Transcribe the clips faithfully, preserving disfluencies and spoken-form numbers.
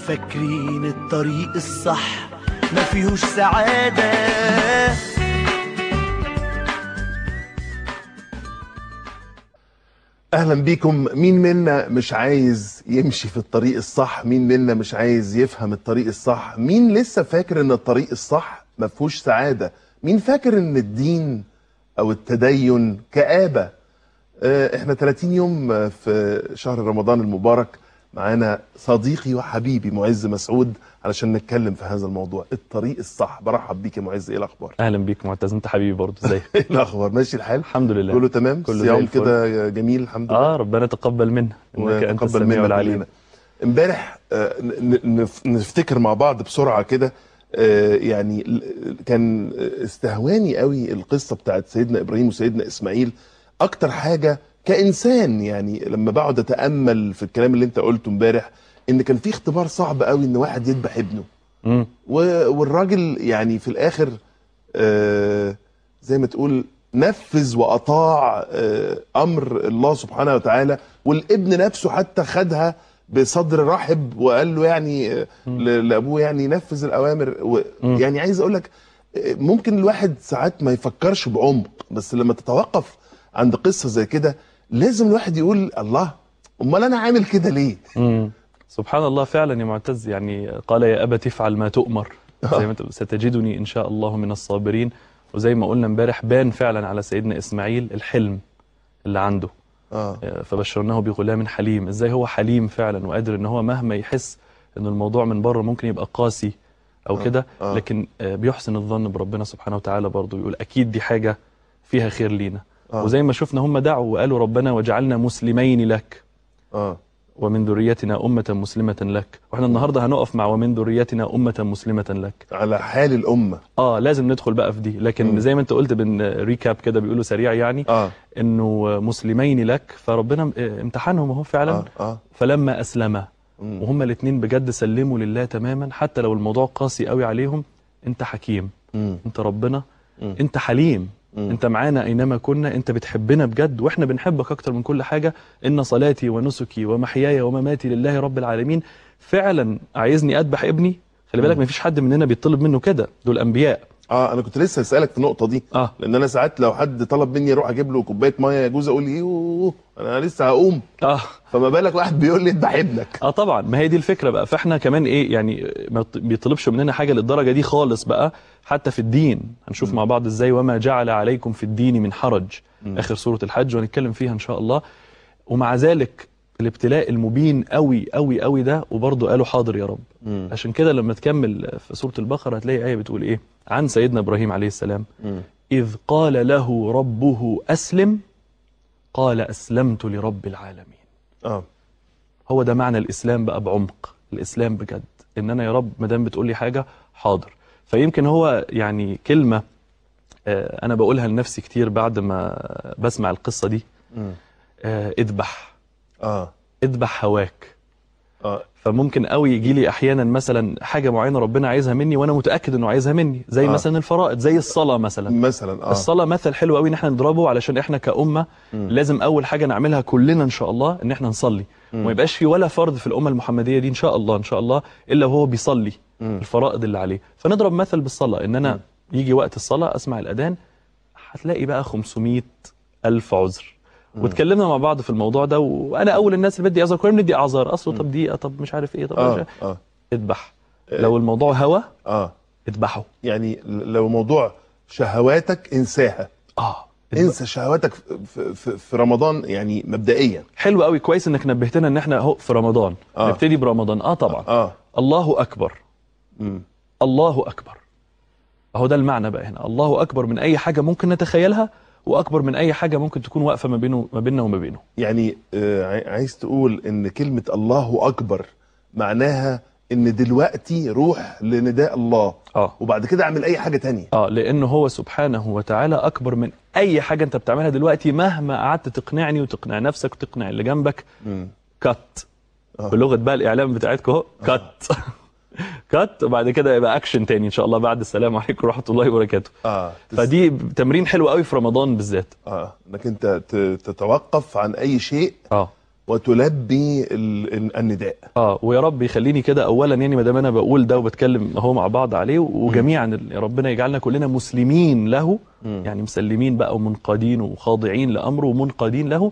فاكرين الطريق الصح ما فيهوش سعادة. اهلا بيكم. مين منا مش عايز يمشي في الطريق الصح؟ مين منا مش عايز يفهم الطريق الصح؟ مين لسه فاكر ان الطريق الصح ما فيهوش سعادة؟ مين فاكر ان الدين او التدين كآبة؟ اه احنا ثلاثين يوم في شهر رمضان المبارك، معانا صديقي وحبيبي معز مسعود علشان نتكلم في هذا الموضوع، الطريق الصح. برحب بيك يا معز، ايه الاخبار؟ اهلا بيك معتز، انت حبيبي برضه، ازيك؟ ايه الاخبار؟ ماشي الحال؟ الحمد لله كله تمام؟ كله صيام كده جميل الحمد لله. اه ربنا يتقبل منا، انك انت السميع والعليم. امبارح آه نفتكر مع بعض بسرعه كده، آه يعني كان استهواني قوي القصه بتاعت سيدنا ابراهيم وسيدنا اسماعيل اكتر حاجه كانسان. يعني لما بقعد اتامل في الكلام اللي انت قلته امبارح، ان كان في اختبار صعب قوي ان واحد يذبح ابنه، امم والراجل يعني في الاخر آه زي ما تقول نفذ واطاع آه امر الله سبحانه وتعالى، والابن نفسه حتى خدها بصدر رحب وقال له يعني آه لابوه يعني نفذ الاوامر. يعني عايز اقول لك آه ممكن الواحد ساعات ما يفكرش بعمق، بس لما تتوقف عند قصه زي كده لازم الواحد يقول الله، امال انا عامل كده ليه؟ امم سبحان الله فعلا يا معتز. يعني قال يا أبت افعل ما تؤمر، زي ما انت ستجدني ان شاء الله من الصابرين. وزي ما قلنا امبارح بان فعلا على سيدنا اسماعيل الحلم اللي عنده. اه فبشرناه بغلام حليم، ازاي هو حليم فعلا وقادر ان هو مهما يحس ان الموضوع من بره ممكن يبقى قاسي او آه. كده، آه. لكن بيحسن الظن بربنا سبحانه وتعالى برضه، يقول اكيد دي حاجه فيها خير لينا. آه. وزي ما شفنا هم دعوا وقالوا ربنا وجعلنا مسلمين لك اه ومن ذريتنا أمة مسلمة لك. واحنا النهارده هنقف مع ومن ذريتنا أمة مسلمة لك على حال الأمة. اه لازم ندخل بقى في دي، لكن مم. زي ما انت قلت بن ريكاب كده بيقولوا سريع يعني اه انه مسلمين لك، فربنا امتحانهم اهو فعلا. اه اه فلما أسلما، مم. وهم الاثنين بجد سلموا لله تماما، حتى لو الموضوع قاسي قوي عليهم. انت حكيم، مم. انت ربنا، مم. انت حليم، مم. انت معانا اينما كنا، انت بتحبنا بجد واحنا بنحبك اكتر من كل حاجه. ان صلاتي ونسكي ومحياي ومماتي لله رب العالمين. فعلا عايزني اذبح ابني؟ خلي بالك ما فيش حد مننا بيطلب منه كده، دول انبياء. اه انا كنت لسه هسالك في النقطه دي. اه لان انا ساعات لو حد طلب مني اروح اجيب له كوبايه ميه يجوز اقول ايه انا لسه هقوم، اه فما بالك واحد بيقول لي اذبح ابنك. اه طبعا، ما هي دي الفكره بقى. فاحنا كمان ايه يعني ما بيطلبش مننا حاجه للدرجه دي خالص بقى. حتى في الدين هنشوف م. مع بعض ازاي وما جعل عليكم في الدين من حرج، م. اخر سوره الحج وهنتكلم فيها ان شاء الله. ومع ذلك الابتلاء المبين قوي قوي قوي ده، وبرضه قالوا حاضر يا رب. م. عشان كده لما تكمل في سوره البقره هتلاقي ايه بتقول ايه عن سيدنا ابراهيم عليه السلام. م. اذ قال له ربه اسلم قال اسلمت لرب العالمين. اه هو ده معنى الإسلام بقى بعمق. الإسلام بجد إن أنا يا رب ما دام بتقول لي حاجة حاضر. فيمكن هو يعني كلمة آه أنا بقولها لنفسي كتير بعد ما بسمع القصة دي. آه اذبح اه اذبح هواك. اه فممكن قوي يجي لي أحيانا مثلا حاجة معينة ربنا عايزها مني وأنا متأكد إنه عايزها مني، زي آه. مثلا الفرائض، زي الصلاة مثلا. مثلا آه. الصلاة مثل حلو قوي إن احنا نضربه، علشان احنا كأمة م. لازم أول حاجة نعملها كلنا إن شاء الله إن احنا نصلي. وما يبقاش في ولا فرد في الأمة المحمدية دي إن شاء الله إن شاء الله إلا وهو بيصلي م. الفرائض اللي عليه. فنضرب مثل بالصلاة، إن أنا م. يجي وقت الصلاة أسمع الأذان هتلاقي بقى خمسمائة ألف عذر. واتكلمنا مع بعض في الموضوع ده، وانا اول الناس اللي بدي اعذر، كلنا بندي اعذار اصله. طب دقيقه، طب مش عارف ايه، طب آه. مش عارف. آه. اذبح. لو الموضوع هوى اه اذبحه. يعني لو موضوع شهواتك انساها. اه انسى شهواتك في, في, في رمضان يعني مبدئيا. حلو قوي، كويس انك نبهتنا ان احنا اهو في رمضان. آه. نبتدي برمضان. اه طبعا. اه الله اكبر. امم الله اكبر. اهو ده المعنى بقى هنا. الله اكبر من اي حاجه ممكن نتخيلها، واكبر من اي حاجه ممكن تكون واقفه ما بينه ما بيننا وما بينه. يعني آه عايز تقول ان كلمه الله اكبر معناها ان دلوقتي روح لنداء الله، اه وبعد كده اعمل اي حاجه تانية. اه لانه هو سبحانه وتعالى اكبر من اي حاجه انت بتعملها دلوقتي، مهما قعدت تقنعني وتقنع نفسك وتقنع اللي جنبك. امم كات آه. بلغه بقى الاعلام بتاعتكم اهو. كات كات وبعد كده يبقى اكشن تاني ان شاء الله بعد. السلام عليكم ورحمه الله وبركاته. اه فدي تمرين حلو قوي في رمضان بالذات. اه انك انت تتوقف عن اي شيء اه وتلبي ال- النداء. اه ويا رب يخليني كده اولا، يعني ما دام انا بقول ده وبتكلم اهو مع بعض عليه، وجميعا يا ربنا يجعلنا كلنا مسلمين له، يعني مسلمين بقى ومنقادين وخاضعين لامره ومنقادين له.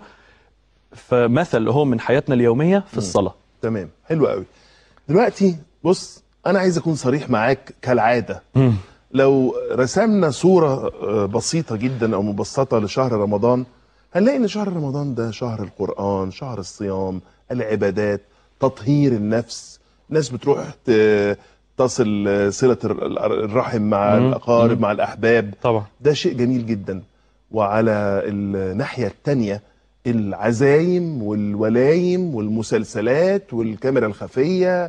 فمثل هو من حياتنا اليوميه في الصلاه. تمام، حلو قوي. دلوقتي بص، انا عايز اكون صريح معاك كالعاده. مم. لو رسمنا صوره آه، بسيطه جدا او مبسطه لشهر رمضان، هنلاقي ان شهر رمضان ده شهر القرآن، شهر الصيام، العبادات، تطهير النفس. ناس بتروح ت- تصل صلة الرحم مع مم. الأقارب، مم. مع الأحباب. طبعا. ده شيء جميل جدا. وعلى الناحية التانية العزايم والولايم والمسلسلات والكاميرا الخفية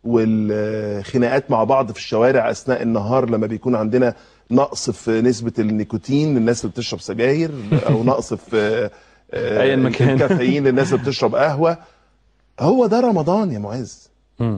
والخناقات مع بعض في الشوارع أثناء النهار، لما بيكون عندنا نقص في نسبة النيكوتين للناس اللي بتشرب سجاير، أو نقص في آه، أي مكان. الكافيين للناس اللي بتشرب قهوة. هو ده رمضان يا معز. مم.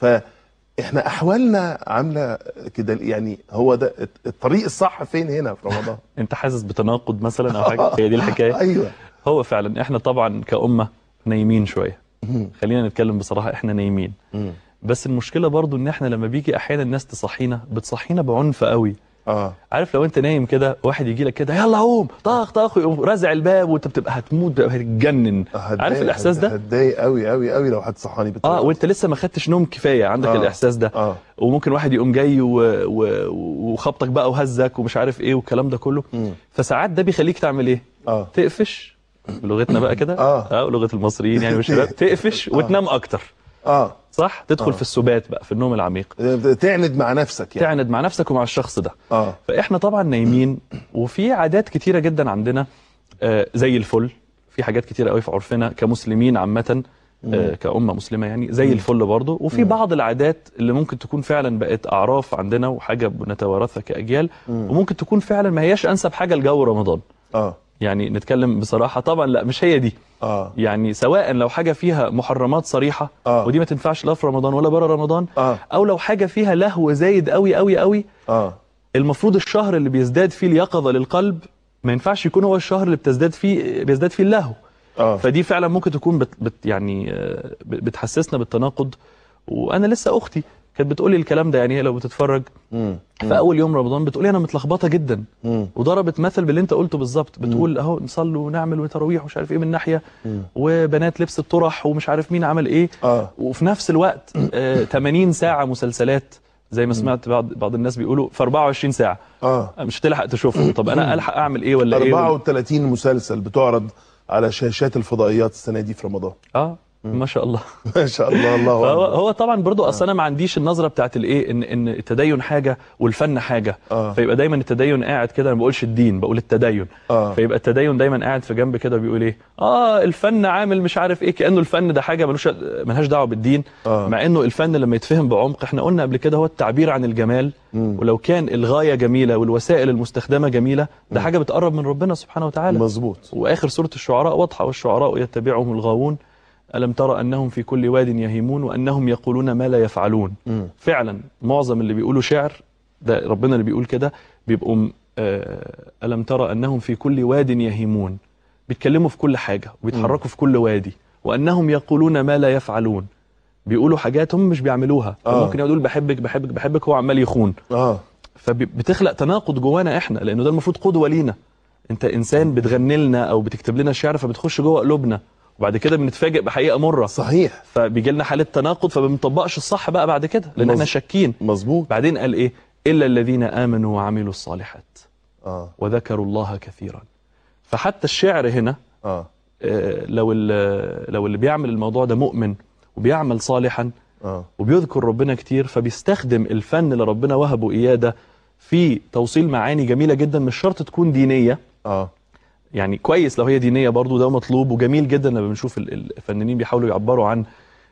فإحنا أحوالنا عاملة كده، يعني هو ده الطريق الصح فين هنا في رمضان؟ انت حاسس بتناقض مثلا او حاجه؟ هي دي الحكايه. أيوه. هو فعلا احنا طبعا كأمة نايمين شوية، خلينا نتكلم بصراحة، احنا نايمين. بس المشكلة برضو ان احنا لما بيجي احيانا الناس تصحينا بتصحينا بعنف قوي. اه عارف لو انت نايم كده واحد يجي لك كده يلا قوم طخ طخ يقوم رازع الباب وانت بتبقى هتموت، بتبقى هتتجنن. عارف الاحساس ده؟ هتضايق قوي قوي قوي لو حد صحاني بالطريقة اه وانت لسه ما خدتش نوم كفايه، عندك آه. الاحساس ده. اه وممكن واحد يقوم جاي و... و... وخبطك بقى وهزك ومش عارف ايه والكلام ده كله. مم. فساعات ده بيخليك تعمل ايه؟ اه تقفش بلغتنا بقى كده، آه. اه لغه المصريين يعني والشباب، تقفش وتنام اكتر. اه صح، تدخل آه. في السبات بقى، في النوم العميق، تعند مع نفسك يعني. تعند مع نفسك ومع الشخص ده. اه فاحنا طبعا نايمين، وفي عادات كتيره جدا عندنا آه زي الفل. في حاجات كتيره قوي في عرفنا كمسلمين عامه، آه كأمة مسلمة يعني زي الفل برضه. وفي بعض العادات اللي ممكن تكون فعلا بقت أعراف عندنا وحاجة بنتوارثها كأجيال، وممكن تكون فعلا ما هياش أنسب حاجة لجو رمضان. اه يعني نتكلم بصراحة، طبعا لا مش هي دي. اه يعني سواء لو حاجة فيها محرمات صريحة، آه. ودي ما تنفعش لا في رمضان ولا بره رمضان، آه. أو لو حاجة فيها لهو زايد قوي قوي قوي. اه المفروض الشهر اللي بيزداد فيه اليقظة للقلب ما ينفعش يكون هو الشهر اللي بتزداد فيه بيزداد فيه اللهو. اه فدي فعلا ممكن تكون بت بت يعني آه، بتحسسنا بالتناقض. وانا لسه اختي كانت بتقولي الكلام ده، يعني هي لو بتتفرج مم. في اول يوم رمضان بتقولي انا متلخبطه جدا، مم. وضربت مثل باللي انت قلته بالظبط. بتقول اهو نصلي ونعمل وتراويح ومش عارف ايه من ناحيه، وبنات لبس الطرح ومش عارف مين عمل ايه، اه وفي نفس الوقت آه ثمانين ساعه مسلسلات زي ما سمعت بعض بعض الناس بيقولوا في أربعة وعشرين ساعه. اه مش هتلحق تشوفهم. طب انا الحق اعمل ايه ولا ايه؟ أربعة وثلاثين مسلسل بتعرض على شاشات الفضائيات السنة دي في رمضان. اه ما شاء الله. ما شاء الله. الله فهو أكبر. هو طبعا برضو اصل انا ما عنديش النظره بتاعت الايه ان ان التدين حاجه والفن حاجه. آه. فيبقى دايما التدين قاعد كده، ما بقولش الدين بقول التدين. آه. فيبقى التدين دايما قاعد في جنب كده بيقول ايه، اه الفن عامل مش عارف ايه، كانه الفن ده حاجه ملوش ملهاش دعوه بالدين. آه. مع انه الفن لما يتفهم بعمق، احنا قلنا قبل كده هو التعبير عن الجمال. مم. ولو كان الغايه جميله والوسائل المستخدمه جميله، ده حاجه بتقرب من ربنا سبحانه وتعالى. مظبوط. واخر سوره الشعراء واضحه، والشعراء يتبعهم الغاوون ألم ترى أنهم في كل واد يهيمون وأنهم يقولون ما لا يفعلون. مم. فعلا معظم اللي بيقولوا شعر ده ربنا اللي بيقول كده بيبقوا م- آه، ألم ترى أنهم في كل واد يهيمون، بيتكلموا في كل حاجة وبيتحركوا في كل وادي، وأنهم يقولون ما لا يفعلون، بيقولوا حاجات هم مش بيعملوها. آه. ممكن يقول بحبك بحبك بحبك هو عمال يخون. اه فبتخلق تناقض جوانا احنا، لأنه ده المفروض قدوة لينا. انت انسان بتغني لنا او بتكتب لنا شعر فبتخش جوه قلوبنا، وبعد كده بنتفاجئ بحقيقه مره. صحيح. فبيجي لنا حاله تناقض، فبنطبقش الصح بقى بعد كده لان مظ- احنا شاكين. مظبوط. بعدين قال ايه؟ الا الذين امنوا وعملوا الصالحات اه وذكروا الله كثيرا. فحتى الشعر هنا اه آه، لو ال- لو اللي بيعمل الموضوع ده مؤمن وبيعمل صالحا اه وبيذكر ربنا كتير، فبيستخدم الفن اللي ربنا وهبه اياه ده في توصيل معاني جميله جدا، مش شرط تكون دينيه. اه يعني كويس لو هي دينيه برضو، ده مطلوب وجميل جدا لما بنشوف ال- الفنانين بيحاولوا يعبروا عن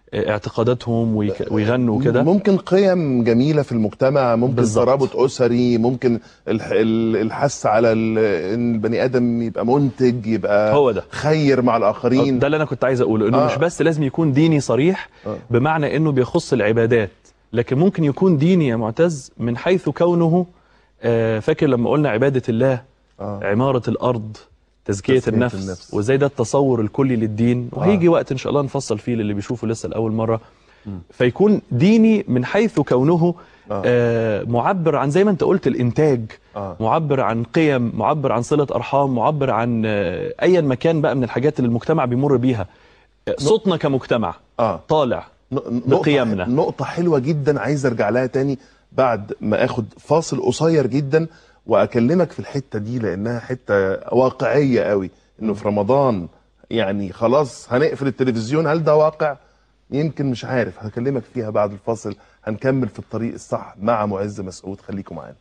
اعتقاداتهم ويك- ويغنوا وكده. ممكن قيم جميلة في المجتمع، ممكن بالظبط. ترابط أسري، ممكن الح- ال- الحث على ال- إن البني آدم يبقى منتج، يبقى هو ده. خير مع الآخرين. ده اللي انا كنت عايز اقوله، انه آه. مش بس لازم يكون ديني صريح آه. بمعنى انه بيخص العبادات، لكن ممكن يكون ديني يا معتز من حيث كونه آه، فاكر لما قلنا عبادة الله، آه. عمارة الارض، تزكية, تزكية النفس, النفس. وازاي ده التصور الكلي للدين، وهيجي آه. وقت ان شاء الله نفصل فيه للي بيشوفه لسه لاول مره. فيكون ديني من حيث كونه آه. آه معبر عن زي ما انت قلت الانتاج، آه. معبر عن قيم، معبر عن صلة ارحام، معبر عن آه ايا مكان بقى من الحاجات اللي المجتمع بيمر بيها. آه صوتنا كمجتمع آه. طالع نقطة, بقيمنا. نقطة حلوة جدا، عايز ارجع لها تاني بعد ما اخد فاصل قصير جدا واكلمك في الحتة دي، لانها حتة واقعية قوي. انه في رمضان يعني خلاص هنقفل التلفزيون، هل ده واقع؟ يمكن، مش عارف، هكلمك فيها بعد الفاصل. هنكمل في الطريق الصح مع معز مسعود، خليكم معانا.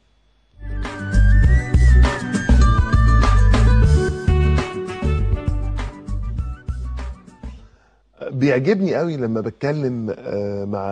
بيعجبني قوي لما بتكلم مع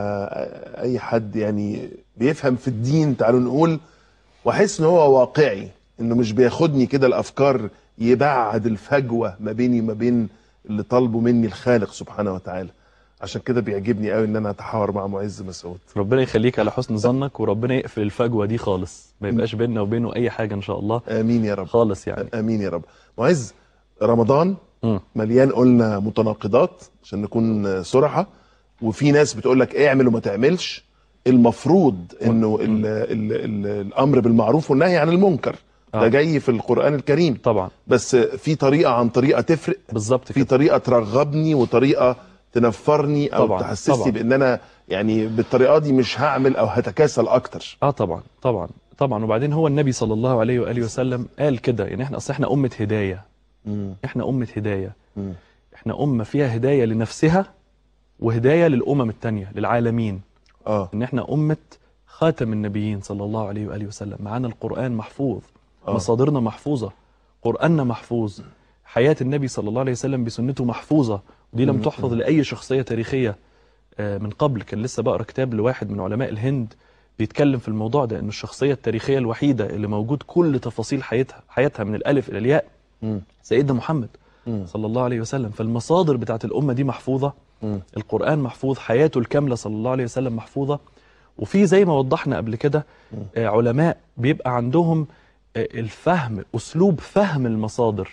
اي حد يعني بيفهم في الدين، تعالوا نقول، واحس ان هو واقعي، انه مش بياخدني كده الافكار يبعد الفجوة ما بيني وما بين اللي طالبه مني الخالق سبحانه وتعالى. عشان كده بيعجبني قوي ان انا اتحاور مع معز مسعود. ربنا يخليك على حسن ظنك، وربنا يقفل الفجوة دي خالص، ما يبقاش بيننا وبينه اي حاجة ان شاء الله. امين يا رب. خالص يعني. امين يا رب. معز، رمضان م. مليان، قلنا متناقضات عشان نكون صراحة، وفي ناس بتقول لك اعمل وما تعملش. المفروض انه ال ال ال الامر بالمعروف والنهي عن المنكر آه. ده جاي في القرآن الكريم طبعا، بس في طريقة عن طريقة تفرق بالظبط، في طريقة ترغبني وطريقة تنفرني او طبعًا. تحسسني طبعًا. بان انا يعني بالطريقة دي مش هعمل او هتكاسل اكتر. اه طبعا طبعا طبعا. وبعدين هو النبي صلى الله عليه واله وسلم قال كده، يعني احنا اصل احنا امة هداية. مم. احنا امة هداية. مم. احنا امة فيها هداية لنفسها وهداية للامم التانية للعالمين. اه ان احنا امة خاتم النبيين صلى الله عليه واله وسلم. معانا القرآن محفوظ، آه. مصادرنا محفوظة، قرآننا محفوظ، حياة النبي صلى الله عليه وسلم بسنته محفوظة، ودي لم تحفظ لأي شخصية تاريخية من قبل. كان لسه بقرا كتاب لواحد من علماء الهند بيتكلم في الموضوع ده، إن الشخصية التاريخية الوحيدة اللي موجود كل تفاصيل حياتها حياتها من الألف إلى الياء سيدنا محمد صلى الله عليه وسلم. فالمصادر بتاعت الأمة دي محفوظة، القرآن محفوظ، حياته الكاملة صلى الله عليه وسلم محفوظة. وفي زي ما وضحنا قبل كده علماء بيبقى عندهم الفهم، أسلوب فهم المصادر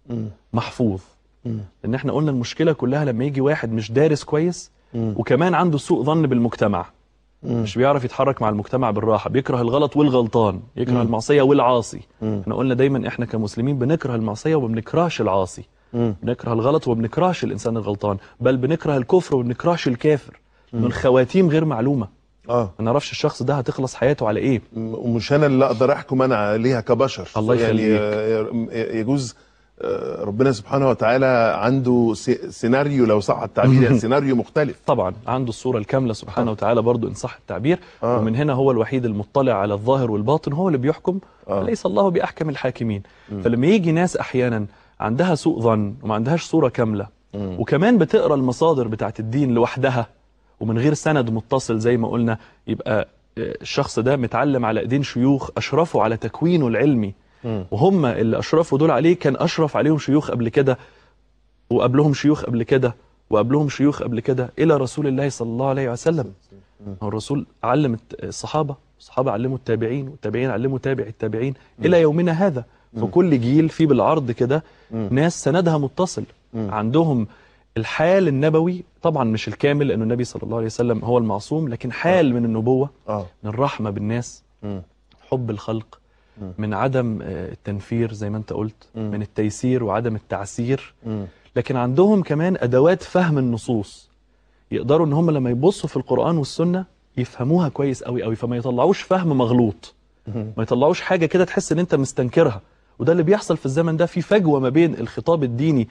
محفوظ. لأن احنا قلنا المشكلة كلها لما يجي واحد مش دارس كويس وكمان عنده سوء ظن بالمجتمع، مش بيعرف يتحرك مع المجتمع بالراحة، بيكره الغلط والغلطان، يكره المعصية والعاصي. احنا قلنا دايما احنا كمسلمين بنكره المعصية وما بنكرهش العاصي، بنكره الغلط وما بنكرهش الإنسان الغلطان، بل بنكره الكفر وما بنكرهش الكافر. من الخواتيم غير معلومة، اه ما نعرفش الشخص ده هتخلص حياته على ايه، ومش انا اللي اقدر احكم انا عليها كبشر. الله يخليك. يعني يجوز ربنا سبحانه وتعالى عنده سيناريو، لو صح التعبير، يعني سيناريو مختلف. طبعا عنده الصورة الكاملة سبحانه وتعالى برضو إن صح التعبير. آه. ومن هنا هو الوحيد المطلع على الظاهر والباطن، هو اللي بيحكم. آه. ليس الله بأحكم الحاكمين. م. فلما يجي ناس أحيانا عندها سوء ظن وما عندهاش صورة كاملة، م. وكمان بتقرأ المصادر بتاعت الدين لوحدها ومن غير سند متصل زي ما قلنا، يبقى الشخص ده متعلم على ايدين شيوخ أشرفوا على تكوينه العلمي، وهم اللي أشرفوا دول عليه. كان أشرف عليهم شيوخ قبل كده، وقبلهم شيوخ قبل كده، وقبلهم شيوخ قبل كده، إلى رسول الله صلى الله عليه وسلم. الرسول علم الصحابة، الصحابة علموا التابعين، والتابعين علموا تابع التابعين إلى يومنا هذا. فكل جيل فيه بالعرض كده ناس سندها متصل، عندهم الحال النبوي، طبعا مش الكامل لأنه النبي صلى الله عليه وسلم هو المعصوم، لكن حال من النبوة، من الرحمة بالناس، حب الخلق، من عدم التنفير زي ما انت قلت، من التيسير وعدم التعسير. لكن عندهم كمان أدوات فهم النصوص، يقدروا ان هم لما يبصوا في القرآن والسنة يفهموها كويس قوي قوي، فما يطلعوش فهم مغلوط، ما يطلعوش حاجة كده تحس ان انت مستنكرها. وده اللي بيحصل في الزمن ده، في فجوة ما بين الخطاب الديني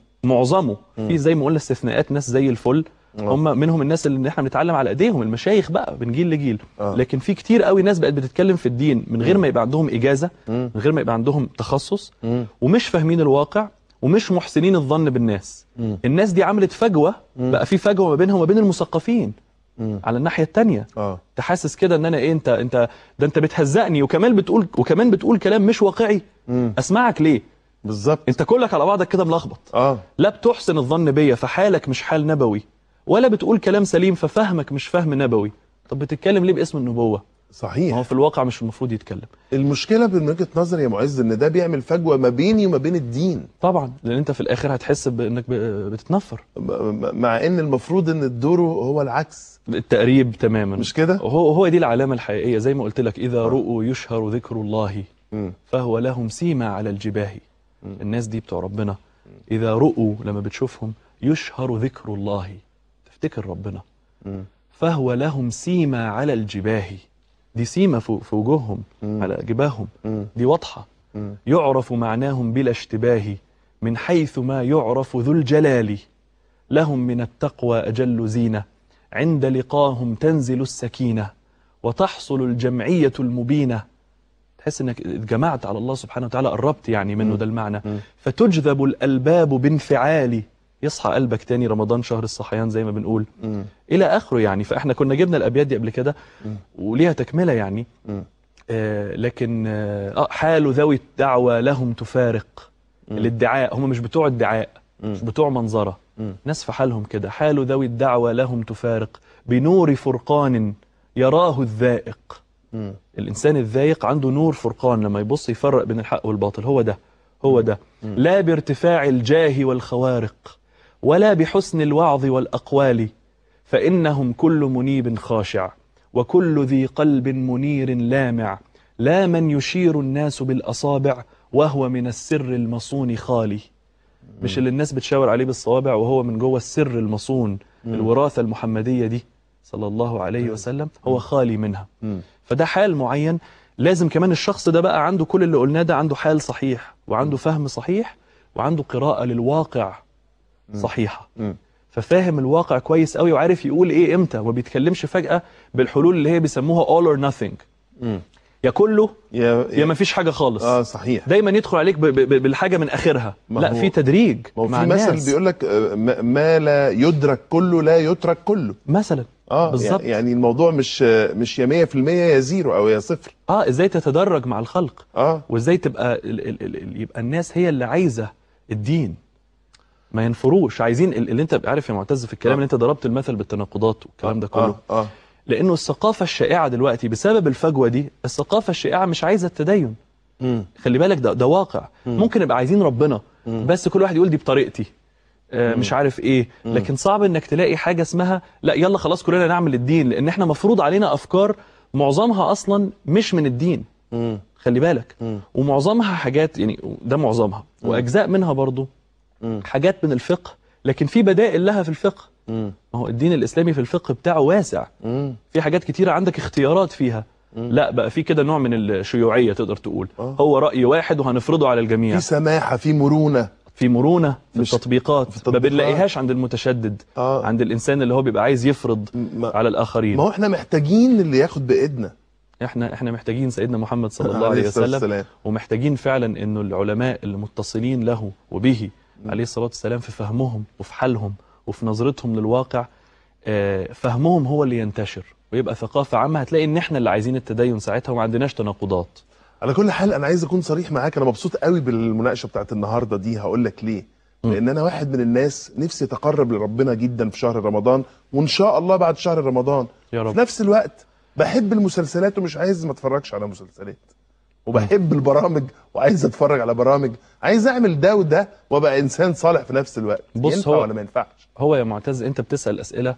معظمه، في زي ما قلنا استثناءات، ناس زي الفل هم منهم الناس اللي احنا بنتعلم على ايديهم، المشايخ بقى من جيل لجيل. آه. لكن في كتير قوي ناس بقت بتتكلم في الدين من غير ما يبقى عندهم اجازه، من غير ما يبقى عندهم تخصص، ومش فاهمين الواقع، ومش محسنين الظن بالناس. الناس دي عملت فجوه، بقى في فجوه ما بينهم وما بين المثقفين. على الناحيه الثانيه اه تحسس كده ان انا ايه، انت انت ده انت بتهزقني، وكمان بتقول وكمان بتقول كلام مش واقعي. مم. اسمعك ليه؟ بالظبط. انت كلك على بعضك كده ملخبط. اه لا بتحسن الظن بيا فحالك مش حال نبوي، ولا بتقول كلام سليم ففهمك مش فهم نبوي. طب بتتكلم ليه باسم النبوة؟ صحيح. هو في الواقع مش المفروض يتكلم. المشكله من وجهه نظري يا معز ان ده بيعمل فجوه ما بيني وما بين الدين طبعا، لان انت في الاخر هتحس بانك ب- بتتنفر، مع ان المفروض ان الدور هو العكس. التقريب تماما، مش كده؟ هو هو دي العلامه الحقيقيه زي ما قلت لك، اذا رؤوا يشهر ذكر الله مم. فهو لهم سيما على الجباه. مم. الناس دي بتوع ربنا اذا رؤوا، لما بتشوفهم يشهر ذكر الله، تفتكر ربنا، مم. فهو لهم سيما على الجباه. دي سيما في في وجوههم، مم. على جباههم، مم. دي واضحه. مم. يعرف معناهم بلا اشتباه، من حيث ما يعرف ذو الجلال. لهم من التقوى أجل زينة، عند لقاهم تنزل السكينة، وتحصل الجمعية المبينة. تحس انك اتجمعت على الله سبحانه وتعالى، قربت يعني منه، ده المعنى. فتجذب الألباب بانفعال، يصحى قلبك تاني، رمضان شهر الصحيان زي ما بنقول، مم. إلى آخره يعني. فإحنا كنا جبنا الأبيات دي قبل كده وليها تكملة يعني. مم. آه لكن آه حال ذوي الدعوة لهم تفارق. مم. الادعاء، هم مش بتوع ادعاء، مم. مش بتوع منظرة، مم. ناس في حالهم كده. حال ذوي الدعوة لهم تفارق، بنور فرقان يراه الذائق. مم. الإنسان الذائق عنده نور فرقان، لما يبص يفرق بين الحق والباطل. هو ده هو ده لا بارتفاع الجاه والخوارق، ولا بحسن الوعظ والأقوال، فإنهم كل منيب خاشع، وكل ذي قلب منير لامع. لا من يشير الناس بالأصابع، وهو من السر المصون خالي. مش اللي الناس بتشاور عليه بالصوابع وهو من جوه السر المصون، الوراثة المحمدية دي صلى الله عليه وسلم، هو خالي منها. فده حال معين. لازم كمان الشخص ده بقى عنده كل اللي قلناه ده، عنده حال صحيح، وعنده فهم صحيح، وعنده قراءة للواقع صحيحة. ففاهم الواقع كويس قوي، وعارف يقول ايه امتى، وما بيتكلمش فجأة بالحلول اللي هي بيسموها all or nothing. يا كله يا يا ما فيش حاجة خالص. اه صحيح. دايما يدخل عليك ب ب بالحاجة من آخرها. لا، في تدريج مع الناس. في مثل بيقول لك ما لا يدرك كله لا يترك كله مثلا. اه بالظبط. يعني الموضوع مش مش يا مية في المية يا زيرو او يا صفر. اه ازاي تتدرج مع الخلق، اه وازاي تبقى ال ال ال يبقى الناس هي اللي عايزة الدين، ما ينفروش. عايزين اللي انت عارف يا معتز في الكلام، آه. اللي انت ضربت المثل بالتناقضات والكلام ده كله. آه. آه. لانه الثقافة الشائعة دلوقتي بسبب الفجوة دي، الثقافة الشائعة مش عايزة التدين. مم. خلي بالك، ده ده واقع. مم. ممكن نبقى عايزين ربنا، مم. بس كل واحد يقول دي بطريقتي، آه مش عارف ايه. مم. لكن صعب انك تلاقي حاجة اسمها لا يلا خلاص كلنا نعمل الدين، لان احنا مفروض علينا افكار معظمها اصلا مش من الدين. مم. خلي بالك. مم. ومعظمها حاجات، يعني ده معظمها، مم. واجزاء منها برضو مم. حاجات من الفقه، لكن في بدائل لها في الفقه. مم. ما هو الدين الاسلامي في الفقه بتاعه واسع. مم. في حاجات كتيرة عندك اختيارات فيها. مم. لا بقى في كده نوع من الشيوعية تقدر تقول. آه. هو رأي واحد وهنفرضه على الجميع. في سماحة، في مرونة، في مرونة في مش التطبيقات. في ما التطبيقات. بنلاقيهاش عند المتشدد. آه. عند الإنسان اللي هو بيبقى عايز يفرض ما على الآخرين. ما هو احنا محتاجين اللي ياخد بإيدنا. احنا احنا محتاجين سيدنا محمد صلى الله عليه وسلم، ومحتاجين فعلا انه العلماء اللي متصلين له وبه عليه الصلاة والسلام في فهمهم وفي حالهم وفي نظرتهم للواقع، آه، فهمهم هو اللي ينتشر ويبقى ثقافة عامة. هتلاقي ان احنا اللي عايزين التدين ساعتها، وما عندناش تناقضات. على كل حال انا عايز اكون صريح معاك، انا مبسوط قوي بالمناقشة بتاعت النهاردة دي. هقول لك ليه. م. لان انا واحد من الناس نفسي اتقرب لربنا جدا في شهر رمضان، وان شاء الله بعد شهر رمضان. يا رب. في نفس الوقت بحب المسلسلات ومش عايز ما اتفرجش على مسلسلات، وبحب البرامج وعايز اتفرج على برامج. عايز اعمل ده وده وابقى انسان صالح في نفس الوقت. بص، ينفع هو ولا ما ينفعش؟ هو يا معتز انت بتسأل أسئلة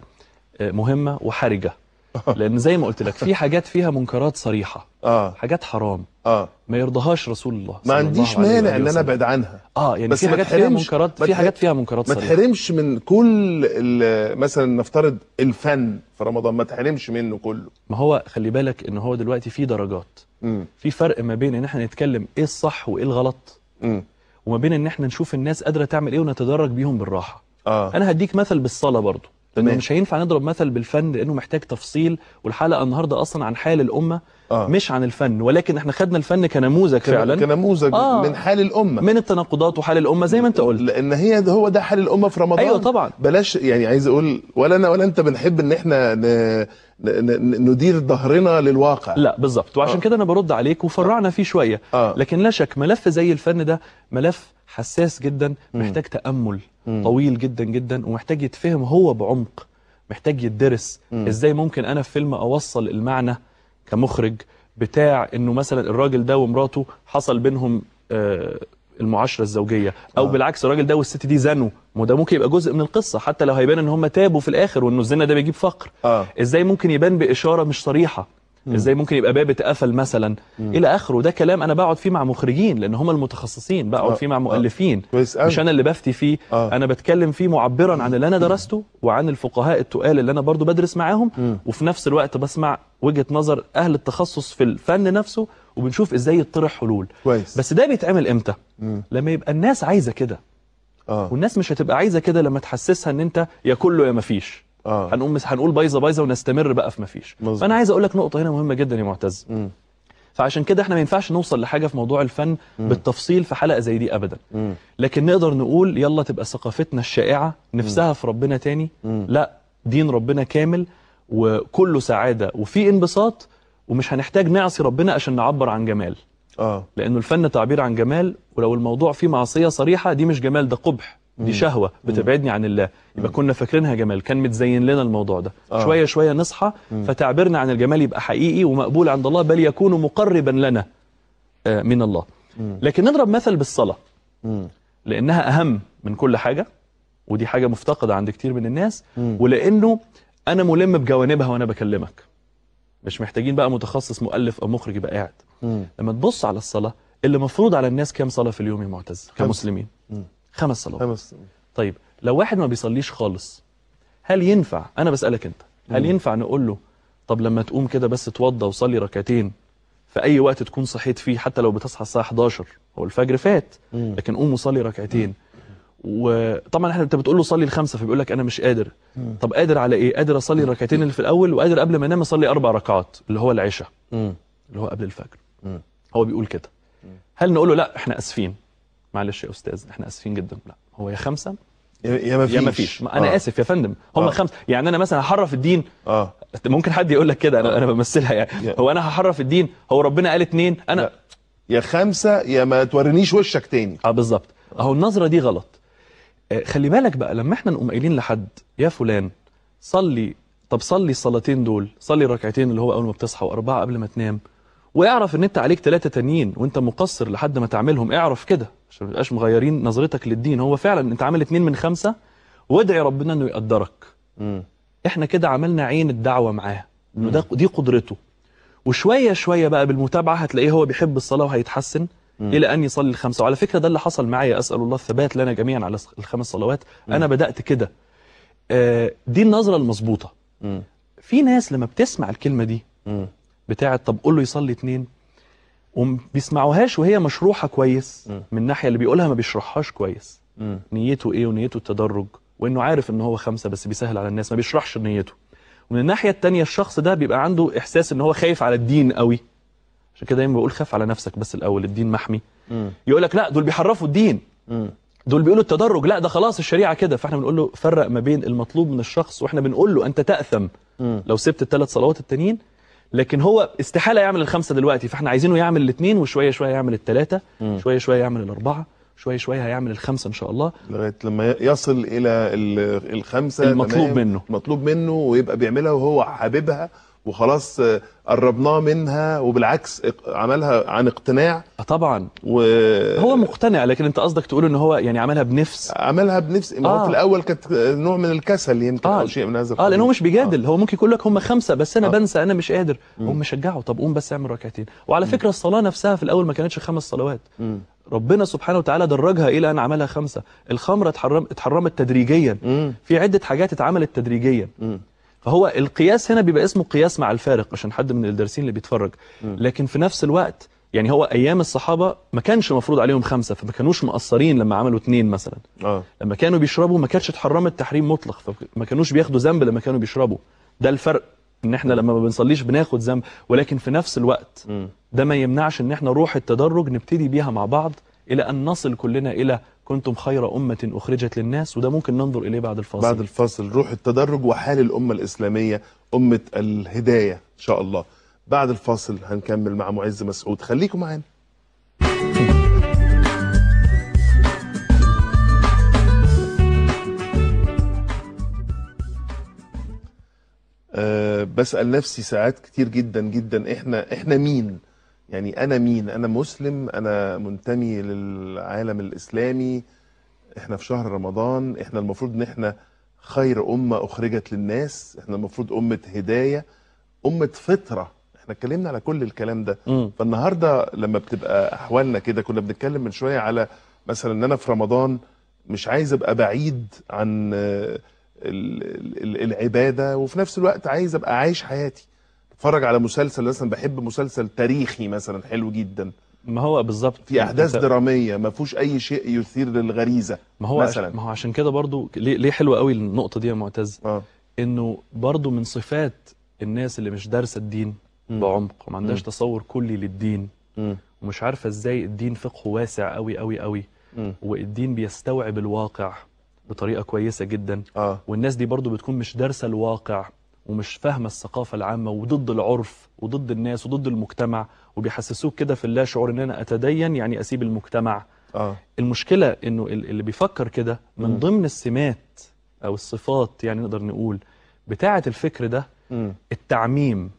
مهمة وحرجة، لان زي ما قلت لك في حاجات فيها منكرات صريحة. اه حاجات حرام اه ما يرضاهاش رسول الله ما صلى عنديش الله عليه مانع ان انا وسلم. ابعد عنها. اه يعني بس في ما حاجات فيها تحرمش- منكرات، ما في تح- حاجات فيها منكرات ما صريحة. تحرمش من كل ال- مثلا نفترض الفن في رمضان، ما تحرمش منه كله. ما هو خلي بالك ان هو دلوقتي في درجات. امم في فرق ما بين ان احنا نتكلم ايه الصح وايه الغلط، امم وما بين ان احنا نشوف الناس قادرة تعمل ايه ونتدرج بيهم بالراحة. اه انا هديك مثل بالصلاة برضو، لانه تمام. مش هينفع نضرب مثل بالفن لانه محتاج تفصيل، والحلقة النهاردة اصلا عن حال الامة آه. مش عن الفن، ولكن احنا خدنا الفن كنموذج فعلا، كنموذج آه. من حال الامه، من التناقضات وحال الامة زي ما انت قلت. لان هي ده هو ده حال الامه في رمضان. ايوه طبعا. بلاش يعني، عايز اقول ولا انا ولا انت بنحب ان احنا ن... ن... ن... ندير ظهرنا للواقع. لا بالظبط، وعشان آه. كده انا برد عليك وفرعنا فيه شويه. آه. لكن لا شك ملف زي الفن ده ملف حساس جدا، محتاج تامل مم. طويل جدا جدا، ومحتاج يتفهم هو بعمق، محتاج يدرس. مم. ازاي ممكن انا في فيلم اوصل المعنى كمخرج بتاع انه مثلا الراجل ده ومراته حصل بينهم آه المعاشره الزوجيه، او آه. بالعكس الراجل ده والست دي زنوا، ما ده ممكن يبقى جزء من القصه حتى لو هيبان ان هم تابوا في الاخر وانه الزنا ده بيجيب فقر. آه. ازاي ممكن يبان باشاره مش صريحه؟ مم. ازاي ممكن يبقى باب اتقفل مثلا؟ مم. الى اخره. ده كلام انا بقعد فيه مع مخرجين لان هم المتخصصين، بقعد آه. فيه مع مؤلفين، آه. مش انا اللي بفتي فيه. آه. انا بتكلم فيه معبرا عن اللي انا درسته وعن الفقهاء التقال اللي انا برضو بدرس معاهم. مم. وفي نفس الوقت بسمع وجهه نظر اهل التخصص في الفن نفسه، وبنشوف ازاي يطرح حلول. كويس. بس ده بيتعمل امتى؟ مم. لما يبقى الناس عايزه كده. آه. والناس مش هتبقى عايزه كده لما تحسسها ان انت يا كله يا مفيش. آه. هنقوم هنقول بايظه بايظه ونستمر بقى في مفيش. فانا عايز اقول لك نقطه هنا مهمه جدا يا معتز. مم. فعشان كده احنا ما ينفعش نوصل لحاجه في موضوع الفن مم. بالتفصيل في حلقه زي دي ابدا. مم. لكن نقدر نقول يلا تبقى ثقافتنا الشائعه نفسها مم. في ربنا تاني. مم. لا، دين ربنا كامل وكله سعاده وفي انبساط، ومش هنحتاج نعصي ربنا عشان نعبر عن جمال. اه لانه الفن تعبير عن جمال، ولو الموضوع فيه معصيه صريحه دي مش جمال، ده قبح، دي شهوه بتبعدني عن الله. يبقى كنا فاكرينها جمال، كان متزين لنا الموضوع ده. آه. شويه شويه نصحى فتعبيرنا عن الجمال يبقى حقيقي ومقبول عند الله، بل يكون مقربا لنا من الله. لكن نضرب مثل بالصلاه لانها اهم من كل حاجه، ودي حاجه مفتقده عند كتير من الناس، ولانه انا ملم بجوانبها وانا بكلمك، مش محتاجين بقى متخصص مؤلف او مخرج يبقى قاعد. مم. لما تبص على الصلاه اللي مفروض على الناس كام صلاه في اليوم يا معتز كمسلمين؟ مم. خمس صلوات. خمس. طيب لو واحد ما بيصليش خالص، هل ينفع، انا بسالك انت، هل مم. ينفع نقول له طب لما تقوم كده بس اتوضى وصلي ركعتين في اي وقت تكون صحيت فيه، حتى لو بتصحى الساعه حداشر هو الفجر فات، مم. لكن قوم وصلي ركعتين. مم. وطبعا احنا انت بتقول له صلي الخمسه فبيقول لك انا مش قادر. مم. طب قادر على ايه؟ قادر اصلي الركعتين اللي في الاول، وقادر قبل ما انام اصلي اربع ركعات اللي هو العشاء، مم. اللي هو قبل الفجر. مم. هو بيقول كده. مم. هل نقول له لا احنا اسفين، معلش يا استاذ احنا اسفين جدا؟ لا، هو يا خمسه يا ما فيش يا ما فيش. انا آه. اسف يا فندم، هم آه. خمسه. يعني انا مثلا هحرف الدين. اه ممكن حد يقول لك كده، انا آه. انا بمثلها يعني يا. هو انا هحرف الدين؟ هو ربنا قال اتنين، انا لا. يا خمسه يا ما تورينيش وشك تاني. اه بالظبط. اهو النظره دي غلط. خلي بالك بقى لما احنا نقوم قايلين لحد يا فلان صلي، طب صلي الصلاتين دول، صلي الركعتين اللي هو اول ما بتصحى واربعه قبل ما تنام، واعرف ان انت عليك ثلاثه تانيين وانت مقصر لحد ما تعملهم، اعرف كده عشان ما تبقاش مغيرين نظرتك للدين. هو فعلا انت عامل اتنين من خمسه، وادعي ربنا انه يقدرك. م. احنا كده عملنا عين الدعوه معاه انه ده دي قدرته، وشويه شويه بقى بالمتابعه هتلاقيه هو بيحب الصلاه وهيتحسن مم. الى ان يصلي الخمسه. وعلى فكره ده اللي حصل معايا، اسال الله الثبات لنا جميعا على الخمس صلوات. مم. انا بدات كده. آه دي النظره المظبوطه. في ناس لما بتسمع الكلمه دي بتاعت طب قول له يصلي اتنين، وما بيسمعوهاش وهي مشروحه كويس. مم. من الناحيه اللي بيقولها ما بيشرحهاش كويس. مم. نيته ايه؟ ونيته التدرج، وانه عارف ان هو خمسه بس بيسهل على الناس، ما بيشرحش نيته. ومن الناحيه الثانيه الشخص ده بيبقى عنده احساس ان هو خايف على الدين قوي، عشان كده دايما بقول خاف على نفسك بس الاول، الدين محمي. يقول لك لا دول بيحرفوا الدين، مم. دول بيقولوا التدرج، لا ده خلاص الشريعه كده. فاحنا بنقول له فرق ما بين المطلوب من الشخص، واحنا بنقول له انت تاثم مم. لو سبت الثلاث صلوات التانيين، لكن هو استحاله يعمل الخمسه دلوقتي، فاحنا عايزينه يعمل الاثنين، وشويه شويه يعمل الثلاثه، شويه شويه يعمل الاربعه، شويه شويه هيعمل الخمسه ان شاء الله، لغايه لما يصل الى الخمسه المطلوب منه المطلوب منه ويبقى بيعملها وهو حاببها وخلاص قربناه منها، وبالعكس عملها عن اقتناع. طبعا وهو مقتنع، لكن انت قصدك تقول ان هو يعني عملها بنفس، عملها بنفس. ما هو في الاول كانت نوع من الكسل يمكن آه. او شيء من هذا اه لان هو مش بيجادل. آه. هو ممكن يقول لك هم خمسه بس انا آه. بنسى، انا مش قادر. قوم مشجعه، طب قوم بس اعمل ركعتين. وعلى فكره الصلاه نفسها في الاول ما كانتش خمس صلوات. م. ربنا سبحانه وتعالى درجها الى ان عملها خمسه. الخمره اتحرم اتحرمت تدريجيا. م. في عده حاجات اتعملت تدريجيا. م. فهو القياس هنا بيبقى اسمه قياس مع الفارق عشان حد من الدارسين اللي بيتفرج. م. لكن في نفس الوقت يعني هو ايام الصحابه ما كانش مفروض عليهم خمسه، فما كانوش مقصرين لما عملوا اثنين مثلا. آه. لما كانوا بيشربوا ما كانتش اتحرمت تحريم مطلق، فما كانوش بياخدوا ذنب لما كانوا بيشربوا. ده الفرق، ان احنا لما ما بنصليش بناخد ذنب، ولكن في نفس الوقت م. ده ما يمنعش ان احنا روح التدرج نبتدي بيها مع بعض الى ان نصل كلنا الى كنتم خير أمة أخرجت للناس. وده ممكن ننظر إليه بعد الفاصل. بعد الفاصل روح التدرج وحال الأمة الإسلامية، أمة الهداية إن شاء الله. بعد الفاصل هنكمل مع معز مسعود، خليكم معانا. أه بسأل نفسي ساعات كتير جدا جدا، احنا احنا مين؟ يعني انا مين؟ انا مسلم، انا منتمي للعالم الاسلامي، احنا في شهر رمضان، احنا المفروض ان احنا خير امة اخرجت للناس، احنا المفروض امة هداية، امة فطرة. احنا اتكلمنا على كل الكلام ده. مم. فالنهارده لما بتبقى احوالنا كده، كنا بنتكلم من شوية على مثلا ان انا في رمضان مش عايز ابقى بعيد عن آه، ال- ال- العبادة، وفي نفس الوقت عايز ابقى عايش حياتي. اتفرج على مسلسل مثلا، بحب مسلسل تاريخي مثلا حلو جدا، ما هو بالظبط في احداث أنت- درامية ما فيهوش اي شيء يثير للغريزة ما هو عش... مثلا. ما هو عشان كده برضو ليه ليه حلوه قوي النقطه دي يا معتز، اه انه برضو من صفات الناس اللي مش دارسه الدين مم. بعمق وما عندهاش مم. تصور كلي للدين، مم. ومش عارفه ازاي الدين فقهه واسع قوي قوي قوي، مم. والدين بيستوعب الواقع بطريقه كويسه جدا. اه والناس دي برضو بتكون مش دارسه الواقع ومش فاهمه الثقافه العامه، وضد العرف وضد الناس وضد المجتمع، وبيحسسوك كده في اللا شعور ان انا اتدين يعني اسيب المجتمع. اه المشكله انه ال- اللي بيفكر كده من مم. ضمن السمات او الصفات يعني نقدر نقول بتاعه الفكر ده مم. التعميم،